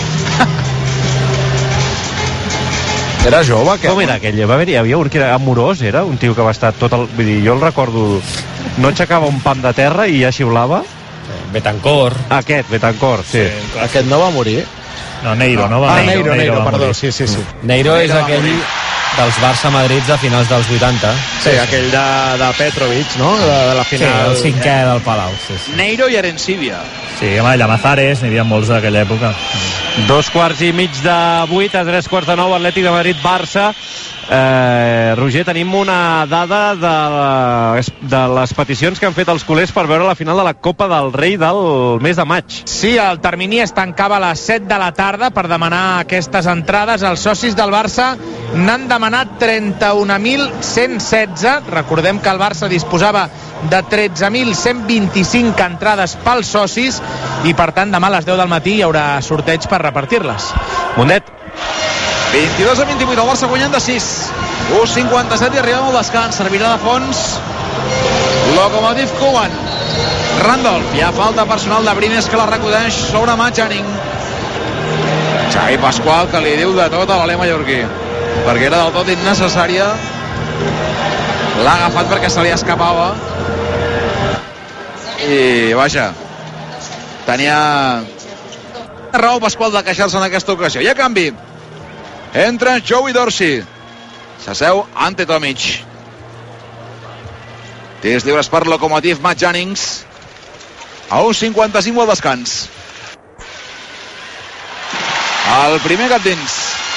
Era jove, Com era aquell? Hi havia un que era amorós, era un tio que va estar tot el... Vull dir, jo el recordo... No aixecava un pam de terra i ja xiulava. Betancor. Betancor, sí. Aquest no va morir? No, Neiro, no va. Neiro, perdó, sí. Neiro és aquell dels Barça-Madrids de finals dels 80. Sí, aquell de Petrovic, no? De la final. Sí, el 5è del Palau. Sí. Neiro i Arencibia. Sí, home, Llamazares, n'hi havia molts d'aquella època. 7:15 a 3:45, Atlètic de Madrid-Barça. Roger, tenim una dada de les peticions que han fet els culers per veure la final de la Copa del Rei del mes de maig. Sí, el termini es tancava a les 7 de la tarda per demanar aquestes entrades. Els socis del Barça n'han demanat 31.116. Recordem que el Barça disposava de 13.125 entrades pels socis i, per tant, demà a les 10 del matí hi haurà sorteig per repartir-les. Mundet. 22-28, el Barça guanyant de 6. 1:57 i arribem al descans. Servirà de fons Lokomotiv Kuban. Randolph, hi ha falta personal de Brines que la recudeix sobre Matt Janning. Xavi Pasqual, que li diu de tot a l'alè mallorquí, perquè era del tot innecessària. L'ha agafat perquè se li escapava i vaja, tenia raó Pasqual de queixar-se en aquesta ocasió. Hi ha canvi. Entra Joey Dorsey, s'asseu Ante Tomic. Tirs lliures per Lokomotiv, Matt Jennings. A 1:55 al descans. El primer cap dins.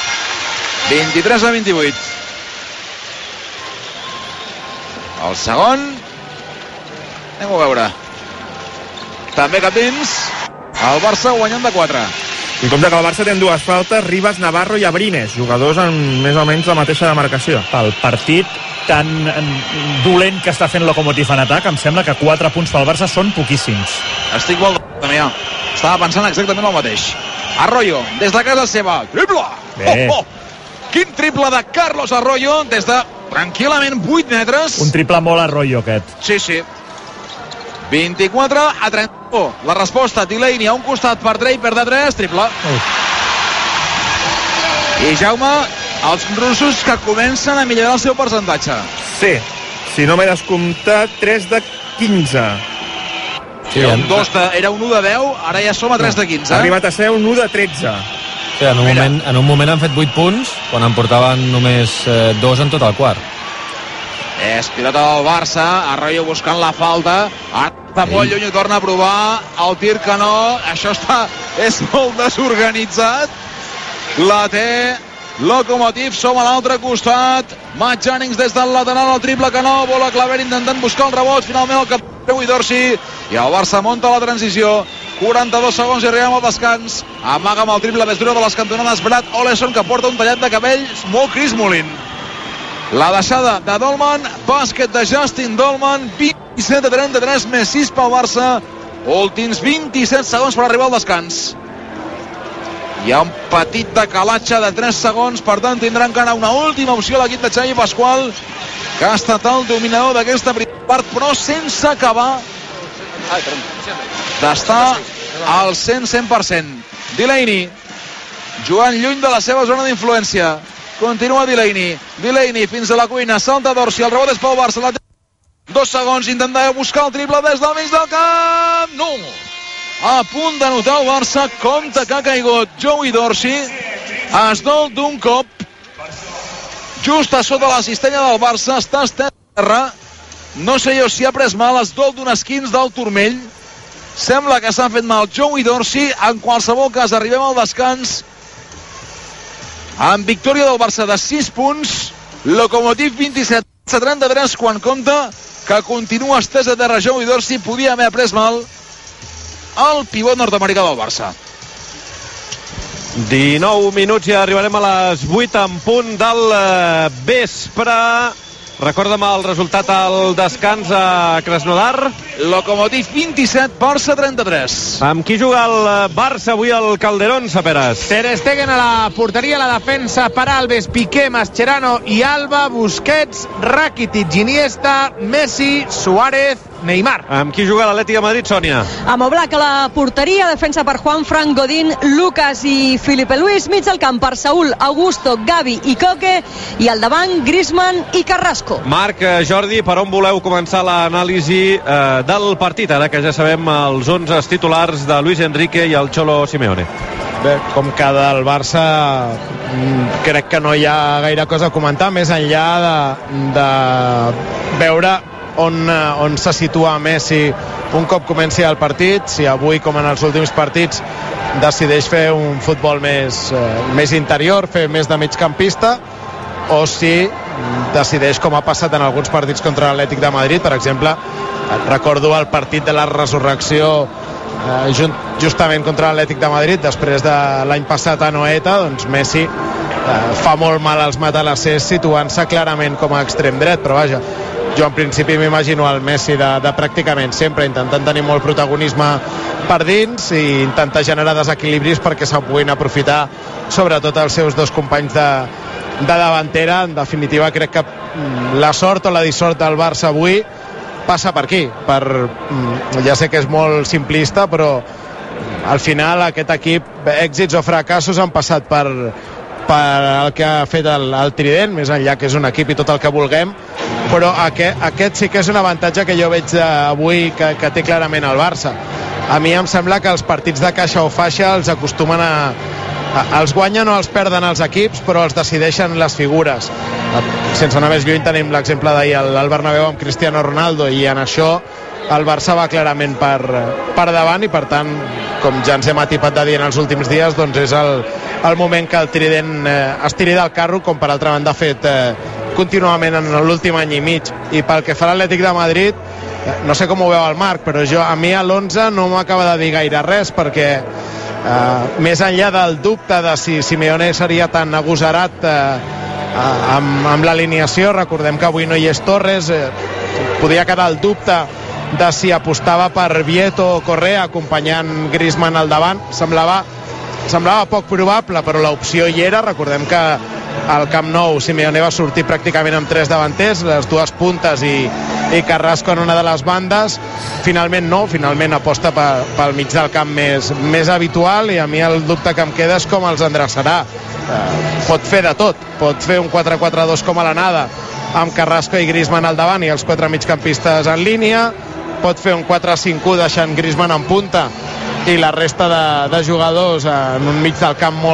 23-28. El segon, anem a veure, també cap dins. El Barça guanyant de 4. En compte que el Barça té dues faltes, Rivas, Navarro i Abrines, jugadors en més o menys la mateixa demarcació. Pel partit tan dolent que està fent Lokomotiv en atac, em sembla que 4 punts pel Barça són poquíssims. Estic molt Damià. Estava pensant exactament el mateix. Arroyo, des de casa seva. Triple! Quin triple de Carlos Arroyo des de tranquil·lament 8 metres. Un triple molt Arroyo, aquest. Sí. 24-31. La resposta, Delaney a un costat per Draper de 3, triple. I Jaume, els russos que comencen a millorar el seu percentatge. Sí, si no m'he descomptat, 3 de 15. Sí, era un 1 de 10, ara ja som a 3 de 15. Ha arribat a ser un 1 de 13. Sí, en un moment han fet 8 punts, quan en portaven només 2 en tot el quart. És pilota del Barça, Arroyo buscant la falta, està molt lluny i torna a provar el tir que no, això és molt desorganitzat. La té Lokomotiv, som a l'altre costat, Matt Jennings des del lateral, el triple que no, Bola Claver intentant buscar el rebot, finalment el capità Dorsi, i el Barça monta la transició, 42 segons i arribem al descans, amaga amb el triple més dura de les cantonades Brad Oleson, que porta un tallat de cabells molt Chris Mullin. La deixada de Dolman, bàsquet de Justin Dolman, 27-33, més 6 pel Barça, últims 27 segons per arribar al descans. Hi ha un petit decalatge de 3 segons, per tant tindrà encara una última opció l'equip de Xavi Pasqual, que ha estat el dominador d'aquesta primera part, però sense acabar d'estar al 100%. Delaney, jugant lluny de la seva zona d'influència. Continua Delaney fins a la cuina, salta Dorsi, el rebot és pel Barça, 2 segons, intenta buscar el triple des del mig del camp, no, a punt de notar el Barça, compte que ha caigut Joey Dorsi, es dol d'un cop, just a sota la cistella del Barça, està estès a terra, no sé jo si ha pres mal, es dol d'un esquins del turmell, sembla que s'ha fet mal Joey Dorsi, en qualsevol cas arribem al descans, amb victòria del Barça de 6 punts, Lokomotiv 27-33, quan compta que continua estès a terra Joey Dorsi, podia haver pres mal el pivot nord-americà del Barça. 19 minuts i arribarem a les 8 en punt del vespre. Recorda'm el resultat al descans a Krasnodar. Lokomotiv 27, Barça 33. Amb qui juga el Barça avui al Calderón, Saperas? Ter Stegen a la porteria, la defensa per Alves, Piqué, Mascherano i Alba, Busquets, Rakitic, Iniesta, Messi, Suárez, Neymar. Amb qui juga l'Atlètic de Madrid, Sònia? Amb Oblak a la porteria, defensa per Juanfran, Godín, Lucas i Filipe Luis, mig del camp per Saúl, Augusto, Gavi i Coque, i al davant Griezmann i Carrasco. Marc, Jordi, per on voleu començar l'anàlisi del partit, ara que ja sabem els 11 titulars de Luis Enrique i el Cholo Simeone? Bé, com que del Barça crec que no hi ha gaire cosa a comentar, més enllà de veure on se situa Messi un cop comenci el partit, si avui com en els últims partits decideix fer un futbol més interior, fer més de migcampista, o si decideix, com ha passat en alguns partits contra l'Atlètic de Madrid, per exemple, recordo el partit de la resurrecció justament contra l'Atlètic de Madrid, després de l'any passat a Noeta, doncs Messi fa molt mal als matalassers situant-se clarament com a extrem dret, però vaja, jo en principi m'imagino el Messi de pràcticament sempre intentant tenir molt protagonisme per dins i intentar generar desequilibris perquè se'n puguin aprofitar sobretot els seus dos companys de davantera. En definitiva crec que la sort o la dissort del Barça avui passa per aquí, ja sé que és molt simplista, però al final aquest equip, èxits o fracassos, han passat per el que ha fet el Trident, més enllà que és un equip i tot el que vulguem, però aquest sí que és un avantatge que jo veig avui que té clarament el Barça. A mi em sembla que els partits de caixa o faixa els acostumen els guanyen o els perden els equips, però els decideixen les figures. Sense anar més lluny tenim l'exemple d'ahir al Bernabéu amb Cristiano Ronaldo, i en això el Barça va clarament per davant, i per tant, com ja ens hem atipat de dir en els últims dies, doncs és el moment que el Trident es tiri del carro, com per altra banda ha fet contínuament en l'últim any i mig. I pel que fa a l'Atlètic de Madrid, no sé com ho veu el Marc, però a mi a l'11 no m'acaba de dir gaire res, perquè més enllà del dubte de si Simeone seria tan agosarat amb l'alineació, recordem que avui no hi és Torres, podia quedar el dubte de si apostava per Vieto o Correa acompanyant Griezmann al davant. Semblava poc probable, però l'opció hi era. Recordem que al Camp Nou Simeone va sortir pràcticament amb 3 davanters, les dues puntes i Carrasco en una de les bandes. Finalment aposta pel mig del camp més habitual, i a mi el dubte que em queda és com els endreçarà. pot fer de tot, pot fer un 4-4-2 com a l'anada amb Carrasco i Griezmann al davant i els 4 migcampistes en línia, pot fer un 4-5-1 deixant Griezmann en punta i la resta de jugadors en un mig del camp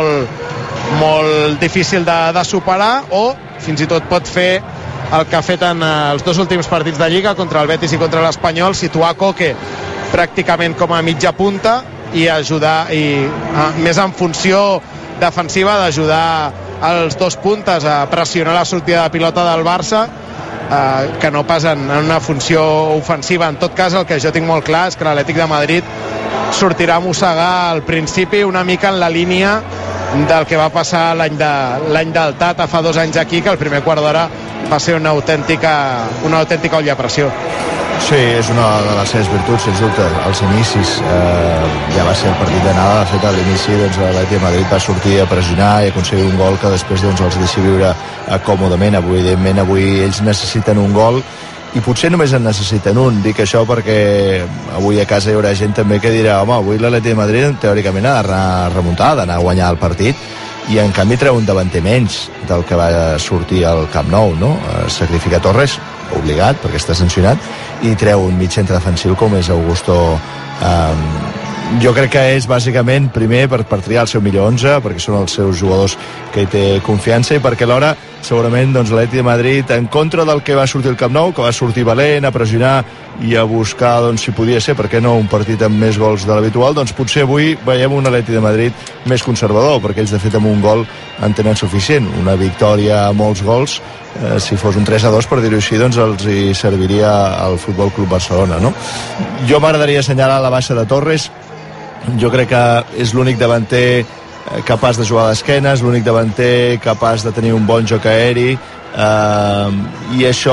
molt difícil de superar, o fins i tot pot fer el que ha fet en els 2 últims partits de Lliga contra el Betis i contra l'Espanyol, situar Koke pràcticament com a mitja punta i ajudar, més en funció defensiva, d'ajudar els 2 puntes a pressionar la sortida de pilota del Barça, que no pas en una funció ofensiva. En tot cas, el que jo tinc molt clar és que l'Atlètic de Madrid sortirà a mossegar al principi una mica en la línia del que va passar l'any del Tata fa 2 anys aquí, que el primer quart d'hora va ser una autèntica olla a pressió. Sí, és una de les seves virtuts, sens dubte. Els inicis, ja va ser el partit d'anada, de fet a l'inici l'Atlètic de Madrid va sortir a pressionar i aconseguir un gol que després els deixi viure còmodament. Avui ells necessiten un gol i potser només en necessiten un. Dic això perquè avui a casa hi haurà gent també que dirà, home, avui l'Atlètic de Madrid teòricament ha d'anar a remuntar, d'anar a guanyar el partit, i en canvi treu un davanter menys del que va sortir al Camp Nou, no? Sacrifica Torres, obligat perquè està sancionat, i treu un mig centre defensiu com és Augusto. Jo crec que és bàsicament primer per triar el seu millor 11, perquè són els seus jugadors que hi té confiança, i perquè alhora segurament l'Atlètic de Madrid, en contra del que va sortir el Camp Nou, que va sortir valent a pressionar i a buscar, si podia ser, per què no, un partit amb més gols de l'habitual, potser avui veiem un Atlètic de Madrid més conservador, perquè ells de fet amb un gol en tenen suficient. Una victòria a molts gols, si fos un 3-2 per dir-ho així, els hi serviria al Futbol Club Barcelona, no? Jo m'agradaria assenyalar la baixa de Torres. Jo crec que és l'únic davanter capaç de jugar d'esquenes, l'únic davanter capaç de tenir un bon joc aeri, i això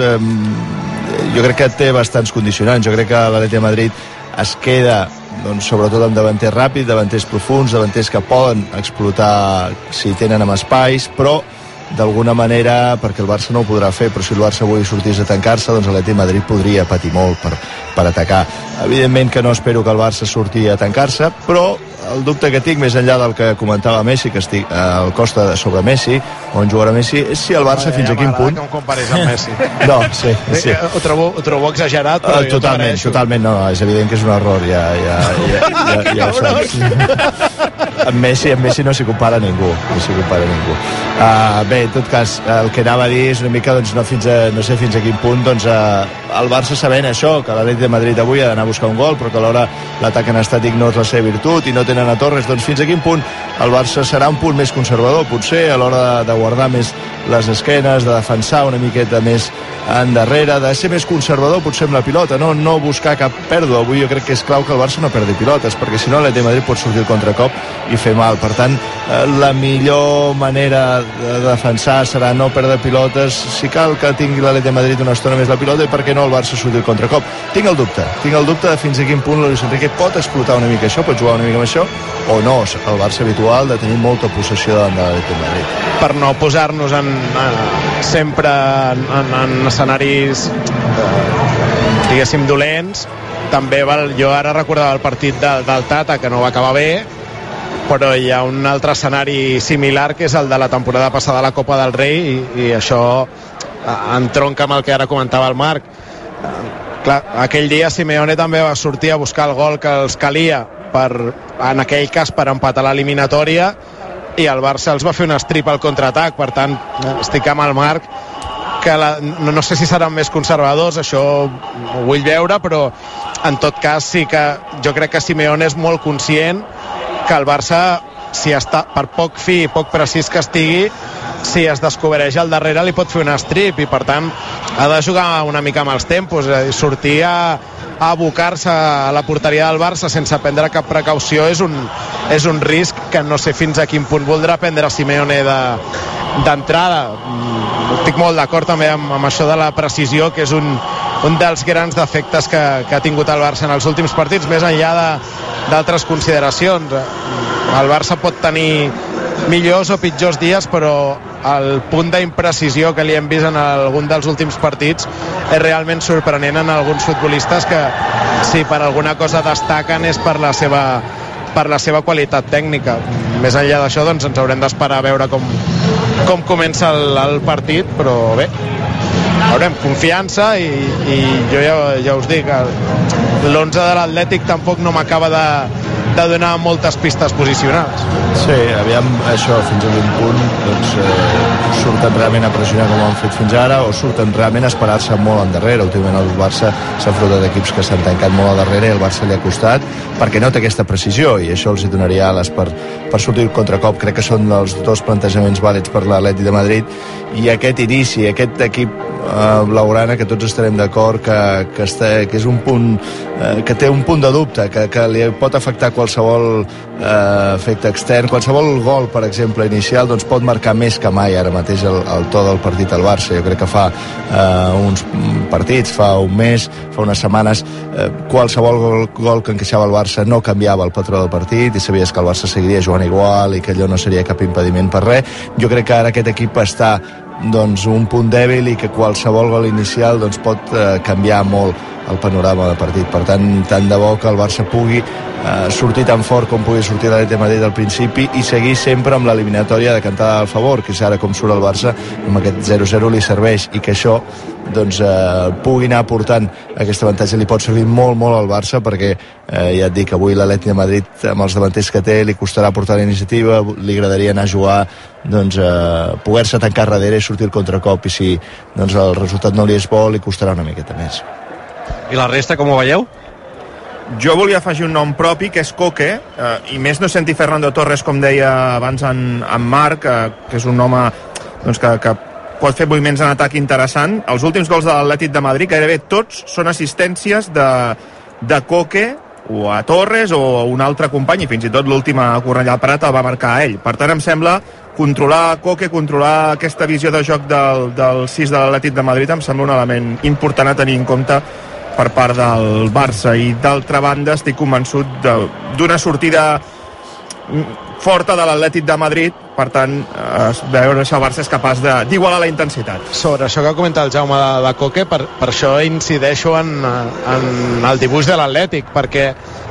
jo crec que té bastants condicionants. Jo crec que l'Atlètic de Madrid es queda sobretot amb davanters ràpids, davanters profuns, davanters que poden explotar si tenen amb espais, però d'alguna manera, perquè el Barça no ho podrà fer, però si el Barça avui sortís a tancar-se, l'Atlètic de Madrid podria patir molt per atacar. Evidentment que no espero que el Barça surti a tancar-se, però el dubte que tinc, més enllà del que comentava Messi, que estic al costa sobre Messi, on jugarà Messi, és si el Barça fins a quin punt... Que em compares amb Messi. No, sí. Ho trobo exagerat, però totalment, no, és evident que és un error, ja ho saps. Amb Messi no s'hi compara ningú, bé, en tot cas, el que anava a dir és una mica, no sé fins a quin punt, el Barça sabent això, que l'Atlètic de Madrid avui ha d'anar a buscar un gol, però que alhora l'atac en estàtic no és la seva virtut i no tenen a Torres, fins a quin punt el Barça serà un punt més conservador, potser a l'hora de guardar més les esquenes, de defensar una miqueta més endarrere, de ser més conservador potser amb la pilota, no buscar cap pèrdua. Avui jo crec que és clau que el Barça no perdi pilotes, perquè si no l'Atlètic de Madrid pot sortir el contracop i fer mal. Per tant, la millor manera de defensar serà no perdre pilotes. Si cal que tingui l'Atlètic de Madrid una estona més la pilota, i per què no el Barça sortir el contracop. Tinc el dubte de fins a quin punt Luis Enrique pot explotar una mica això, pot jugar una mica amb això, o no, el Barça habitual de tenir molta possessió davant de l'Atlètic de Madrid. Per no posar-nos sempre en escenaris diguéssim dolents, també jo ara recordava el partit del Tata, que no va acabar bé, però hi ha un altre escenari similar, que és el de la temporada passada a la Copa del Rei, i això entronca amb el que ara comentava el Marc. Clar, aquell dia Simeone també va sortir a buscar el gol que els calia en aquell cas per empatar l'eliminatòria, i el Barça els va fer un strip al contraatac. Per tant, estic amb el Marc, que no sé si seran més conservadors, això ho vull veure, però en tot cas sí que jo crec que Simeone és molt conscient que el Barça, si està, per poc fi i poc precís que estigui, si es descobreix al darrere li pot fer un strip, i per tant ha de jugar una mica amb els tempos, sortir a abocar-se a la porteria del Barça sense prendre cap precaució és un risc que no sé fins a quin punt voldrà prendre Simeone d'entrada. Estic molt d'acord també amb això de la precisió, que és un dels grans defectes que ha tingut el Barça en els últims partits, més enllà d'altres consideracions. El Barça pot tenir millors o pitjors dies, però el punt d'imprecisió que li hem vist en algun dels últims partits és realment sorprenent en alguns futbolistes, que si per alguna cosa destaquen és per la seva per la seva qualitat tècnica. Més enllà d'això, doncs ens haurem d'esperar a veure com comença el partit, però bé, veurem, confiança i jo ja us dic, l'11 de l'Atlètic tampoc no m'acaba de donar moltes pistes posicionals. Sí, aviam, això, fins a quin punt doncs, surten realment a pressionar com han fet fins ara o surten realment a esperar-se molt endarrere. Últimament el Barça s'ha enfrontat d'equips que s'han tancat molt a darrere i el Barça li ha costat perquè no té aquesta precisió i això els hi donaria ales per sortir el contracop. Crec que són els dos plantejaments vàlids per l'Atlètic de Madrid i aquest inici, aquest equip blaugrana que tots estarem d'acord que és un punt que té un punt de dubte, que li pot afectar qualsevol efecte extern, qualsevol gol per exemple inicial, doncs pot marcar més que mai ara mateix el to del partit al Barça. Jo crec que fa uns partits, fa un mes, fa unes setmanes, qualsevol gol que encaixava el Barça no canviava el patró del partit i sabies que el Barça seguiria jugant igual i que allò no seria cap impediment per res. Jo crec que ara aquest equip està doncs un punt dèbil i que qualsevol gol inicial doncs pot canviar molt el panorama del partit. Per tant de bo que el Barça pugui sortir tan fort com pugui sortir l'Atlètic de Madrid al principi i seguir sempre amb l'eliminatòria de cantada al favor, que és ara com surt el Barça, amb aquest 0-0 li serveix i que això doncs pugui anar portant aquest avantatge, li pot servir molt al Barça perquè ja et dic, avui l'Atlètic de Madrid amb els davanters que té li costarà portar la iniciativa, li agradaria anar a jugar doncs poder-se tancar darrere i sortir el contracop i si doncs el resultat no li és bo li costarà una miqueta més. I la resta com ho veieu? Jo volia afegir un nom propi, que és Coque, i més no senti Fernando Torres, com deia abans en Marc, que és un home doncs, que pot fer moviments en atac interessant. Els últims gols de l'Atlètic de Madrid, gairebé tots són assistències de Coque, o a Torres, o a un altre company, i fins i tot l'última Cornellà Prat el va marcar a ell. Per tant, em sembla controlar Coque, controlar aquesta visió de joc del 6 de l'Atlètic de Madrid, em sembla un element important a tenir en compte per part del Barça, i d'altra banda estic convençut d'una sortida forta de l'Atlètic de Madrid, per tant veure si el Barça és capaç d'igualar la intensitat. Sobre això que comenta el Jaume de Coque, per això incideixo en el dibuix de l'Atlètic, perquè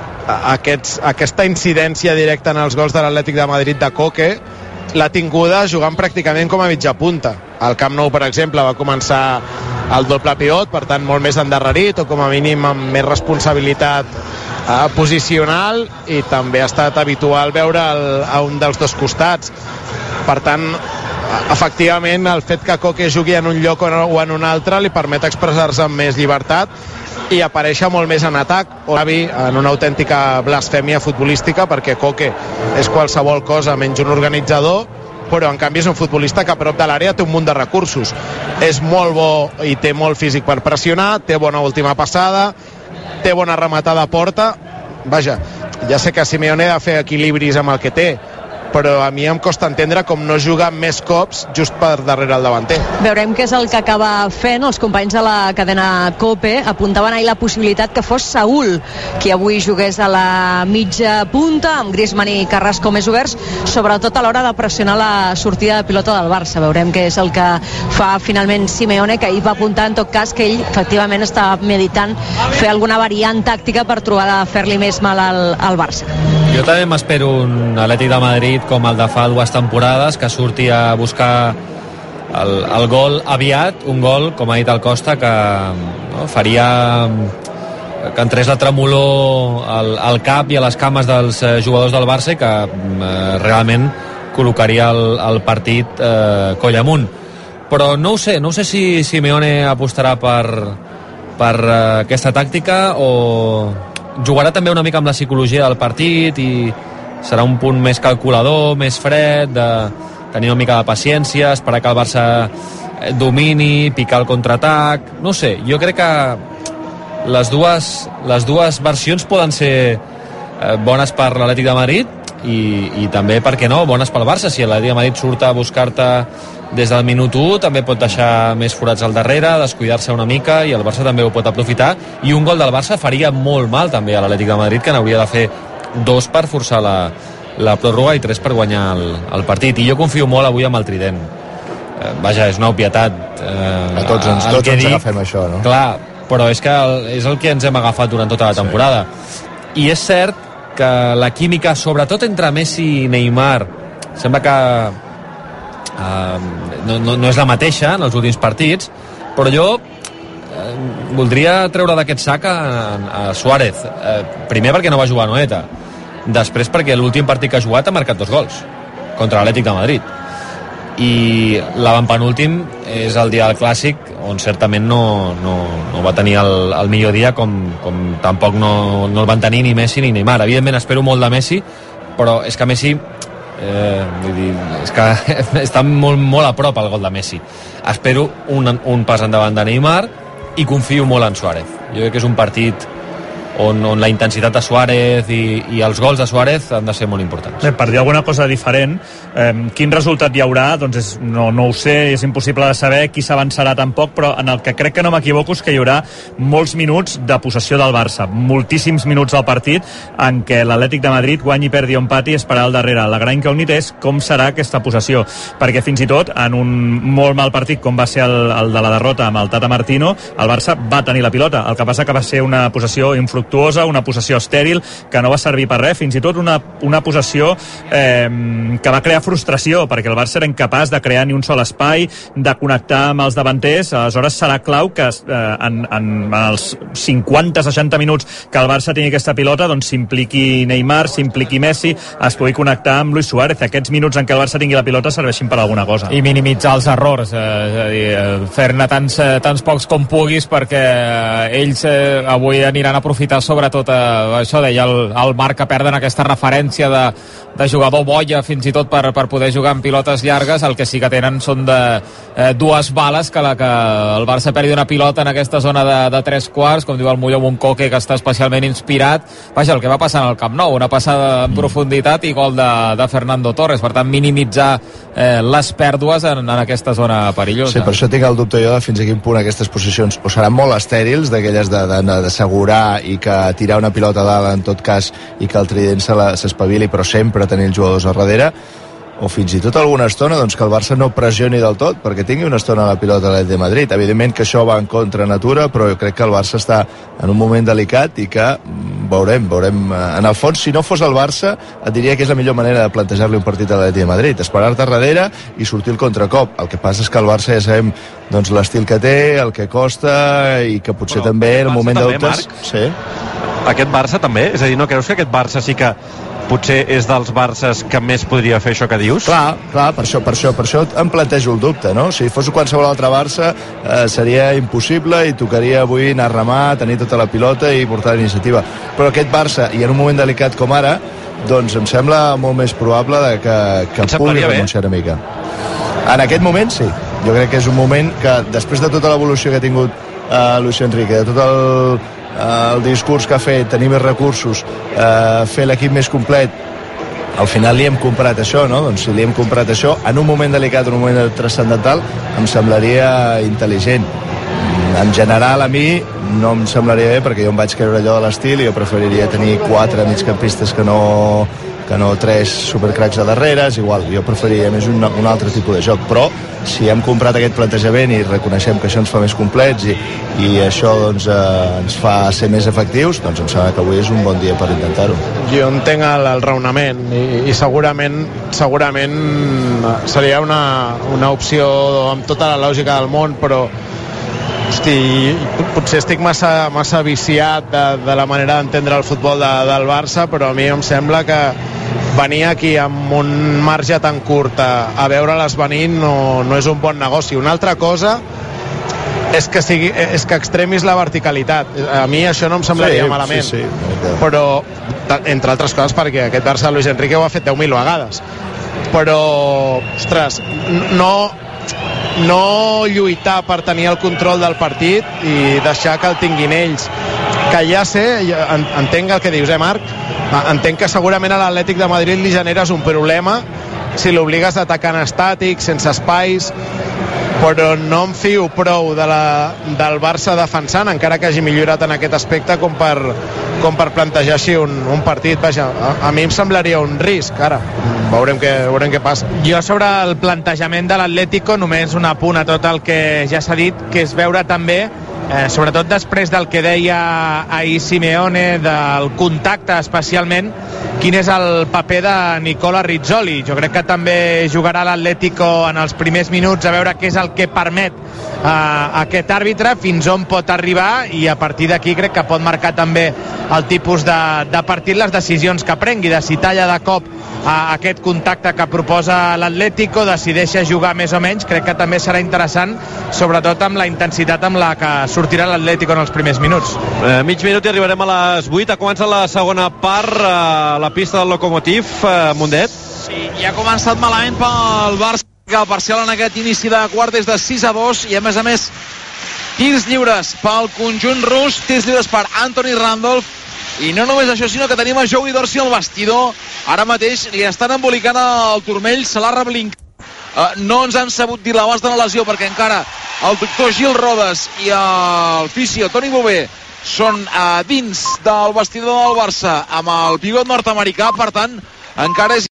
aquesta incidència directa en els gols de l'Atlètic de Madrid de Coque l'ha tinguda jugant pràcticament com a mitja punta. Al Camp Nou, per exemple, va començar el doble pivot, per tant molt més endarrerit o com a mínim amb més responsabilitat posicional, i també ha estat habitual veure a un dels dos costats. Per tant, efectivament, el fet que Coque jugui en un lloc o en un altre li permet expressar-se amb més llibertat i aparèixer molt més en atac, o en una autèntica blasfèmia futbolística, perquè Coque és qualsevol cosa menys un organitzador, però en canvi és un futbolista que a prop de l'àrea té un munt de recursos. És molt bo i té molt físic per pressionar, té bona última passada, té bona rematada a porta. Vaja, ja sé que Simeone ha de fer equilibris amb el que té, però a mi em costa entendre com no juga més cops just per darrere el davanter. Veurem què és el que acaba fent. Els companys de la cadena COPE apuntaven ahir la possibilitat que fos Saúl qui avui jugués a la mitja punta, amb Griezmann i Carrasco més oberts, sobretot a l'hora de pressionar la sortida de pilota del Barça. Veurem què és el que fa finalment Simeone, que ahir va apuntar en tot cas que ell efectivament estava meditant fer alguna variant tàctica per trobar de fer-li més mal al Barça. Jo també m'espero un Atlètic de Madrid com el de fa 2 temporades, que surti a buscar el gol aviat, un gol, com ha dit el Costa, que faria que entrés la tremolor al cap i a les cames dels jugadors del Barça i que realment col·locaria el partit coll amunt. Però no ho sé si Simeone apostarà per aquesta tàctica o jugarà també una mica amb la psicologia del partit i serà un punt més calculador, més fred, de tenir una mica de paciència, esperar que el Barça domini, picar el contraatac. No sé, jo crec que les dues versions poden ser bones per l'Atlètic de Madrid i també, per què no, bones pel Barça. Si l'Atlètic de Madrid surt a buscar-te des del minut 1, també pot deixar més forats al darrere, descuidar-se una mica, i el Barça també ho pot aprofitar, i un gol del Barça faria molt mal també a l'Atlètic de Madrid, que n'hauria de fer 2 per forçar la pròrroga i 3 per guanyar el partit. I jo confio molt avui amb el trident. Vaja, és una obvietat. A tots ens agafem això, no? Clar, però és que és el que ens hem agafat durant tota la temporada. I és cert que la química, sobretot entre Messi i Neymar, sembla que no és la mateixa en els últims partits, però jo voldria treure d'aquest sac a Suárez, primer perquè no va jugar a Noeta, després perquè l'últim partit que ha jugat ha marcat 2 gols contra l'Atlètic de Madrid, i l'avantpenúltim és el dia del Clàssic, on certament no va tenir el millor dia, com tampoc no el van tenir ni Messi ni Neymar. Evidentment espero molt de Messi, però és que Messi vull dir, és que està molt a prop el gol de Messi. Espero un pas endavant de Neymar i confio molt en Suárez. Jo crec que és un partit on la intensitat de Suárez i els gols de Suárez han de ser molt importants. Per dir alguna cosa diferent, quin resultat hi haurà? Doncs no ho sé, és impossible de saber, qui s'avançarà tampoc, però en el que crec que no m'equivoco és que hi haurà molts minuts de possessió del Barça, moltíssims minuts del partit en què l'Atlètic de Madrid guanyi, perdi o empati, esperar al darrere. La gran incògnita és com serà aquesta possessió, perquè fins i tot en un molt mal partit com va ser el de la derrota amb el Tata Martino, el Barça va tenir la pilota, el que passa que va ser una possessió infructuosa, una possessió estèril que no va servir per res, fins i tot una possessió que va crear frustració, perquè el Barça era incapaç de crear ni un sol espai, de connectar amb els davanters. Aleshores serà clau que en els 50-60 minuts que el Barça tingui aquesta pilota, doncs s'impliqui Neymar, s'impliqui Messi, es pugui connectar amb Luis Suárez. Aquests minuts en què el Barça tingui la pilota serveixin per alguna cosa. I minimitzar els errors, és a dir, fer-ne tants pocs com puguis, perquè ells avui aniran a aprofitar sobretot això, deia el Marc, que perden aquesta referència de jugador boia fins i tot per poder jugar en pilotes llargues. El que sí que tenen són de 2 bales, que el Barça perdi una pilota en aquesta zona de 3 quarts, com diu el Mullo, amb un Coque que està especialment inspirat. Vaja, el que va passar en el Camp Nou, una passada en profunditat i gol de Fernando Torres. Per tant, minimitzar les pèrdues en aquesta zona perillosa. Sí, per això tinc el dubte jo de fins a quin punt aquestes posicions o seran molt estèrils, d'aquelles d'assegurar i que tirar una pilota a dalt en tot cas i que el trident s'espavili, però sempre tenir els jugadors a darrere, o fins i tot alguna estona doncs, que el Barça no pressioni del tot perquè tingui una estona a la pilota de l'Atlètic de Madrid. Evidentment que això va en contra natura, però jo crec que el Barça està en un moment delicat i que veurem. En el fons, si no fos el Barça, et diria que és la millor manera de plantejar-li un partit a l'Atlètic de Madrid, esperar-te darrere i sortir el contracop. El que passa és que el Barça ja sabem doncs, l'estil que té, el que costa i que potser però també en el moment de dubtes... Sí. Aquest Barça també? És a dir, no creus que aquest Barça sí que potser és dels Barças que més podria fer això que dius? Clar, per això em plantejo el dubte, no? Si fos qualsevol altre Barça seria impossible i tocaria avui anar a remar, tenir tota la pilota i portar la iniciativa. Però aquest Barça, i en un moment delicat com ara, doncs em sembla molt més probable que pugui renunciar una mica. En aquest moment sí. Jo crec que és un moment que després de tota l'evolució que ha tingut Luis Enrique, de tot el discurs que ha fet, tenir més recursos, fer l'equip més complet, al final li hem comprat això, no? Doncs si li hem comprat això, en un moment delicat, en un moment transcendental, em semblaria intel·ligent. En general, a mi no em semblaria bé, perquè jo em vaig creure allò de l'estil i jo preferiria tenir 4 migcampistes que no 3 supercracs a darrere, és igual, jo preferiria més un altre tipus de joc, però si hem comprat aquest plantejament i reconeixem que això ens fa més complets i això doncs, ens fa ser més efectius, doncs em sembla que avui és un bon dia per intentar-ho. Jo entenc el raonament i segurament seria una opció amb tota la lògica del món, però potser estic massa viciat de la manera d'entendre el futbol del Barça, però a mi em sembla que venir aquí amb un marge tan curt a veure-les venint no és un bon negoci. Una altra cosa és que extremis la verticalitat. A mi això no em semblaria malament, sí, però entre altres coses perquè aquest Barça Luis Enrique ho ha fet 10.000 vegades, però ostres, no lluitar per tenir el control del partit i deixar que el tinguin ells, que ja sé, entenc el que dius, Marc, entenc que segurament a l'Atlètic de Madrid li generes un problema si l'obligues a atacar en estàtic, sense espais, però no em fio prou del Barça defensant, encara que hagi millorat en aquest aspecte com per plantejar així un partit. Vaja, a mi em semblaria un risc, ara veurem què passa. Jo sobre el plantejament de l'Atlético només un apunt a tot el que ja s'ha dit, que és veure també sobretot després del que deia ahir Simeone, del contacte especialment, quin és el paper de Nicola Rizzoli. Jo crec que també jugarà l'Atlético en els primers minuts, a veure què és el que permet aquest àrbitre, fins on pot arribar, i a partir d'aquí crec que pot marcar també el tipus de partit, les decisions que prengui, de si talla de cop aquest contacte que proposa l'Atlético, decideix jugar més o menys. Crec que també serà interessant, sobretot amb la intensitat amb la que sortirà l'Atlético en els primers minuts. Mig minut i arribarem a les 8. Ha començat la segona part a la pista del Lokomotiv, Mundet. Sí, ja ha començat malament pel Barça, que el parcial en aquest inici de quart és de 6-2, i a més tirs lliures pel conjunt rus, tirs lliures per Anthony Randolph. I no només això, sinó que tenim a Joey Dorsey al vestidor. Ara mateix li estan embolicant el turmell, se l'ha reblincat. No ens han sabut dir l'abast de la lesió, perquè encara el doctor Gil Rodes i el fisio Toni Bové són dins del vestidor del Barça amb el pivot nord-americà. Per tant, encara és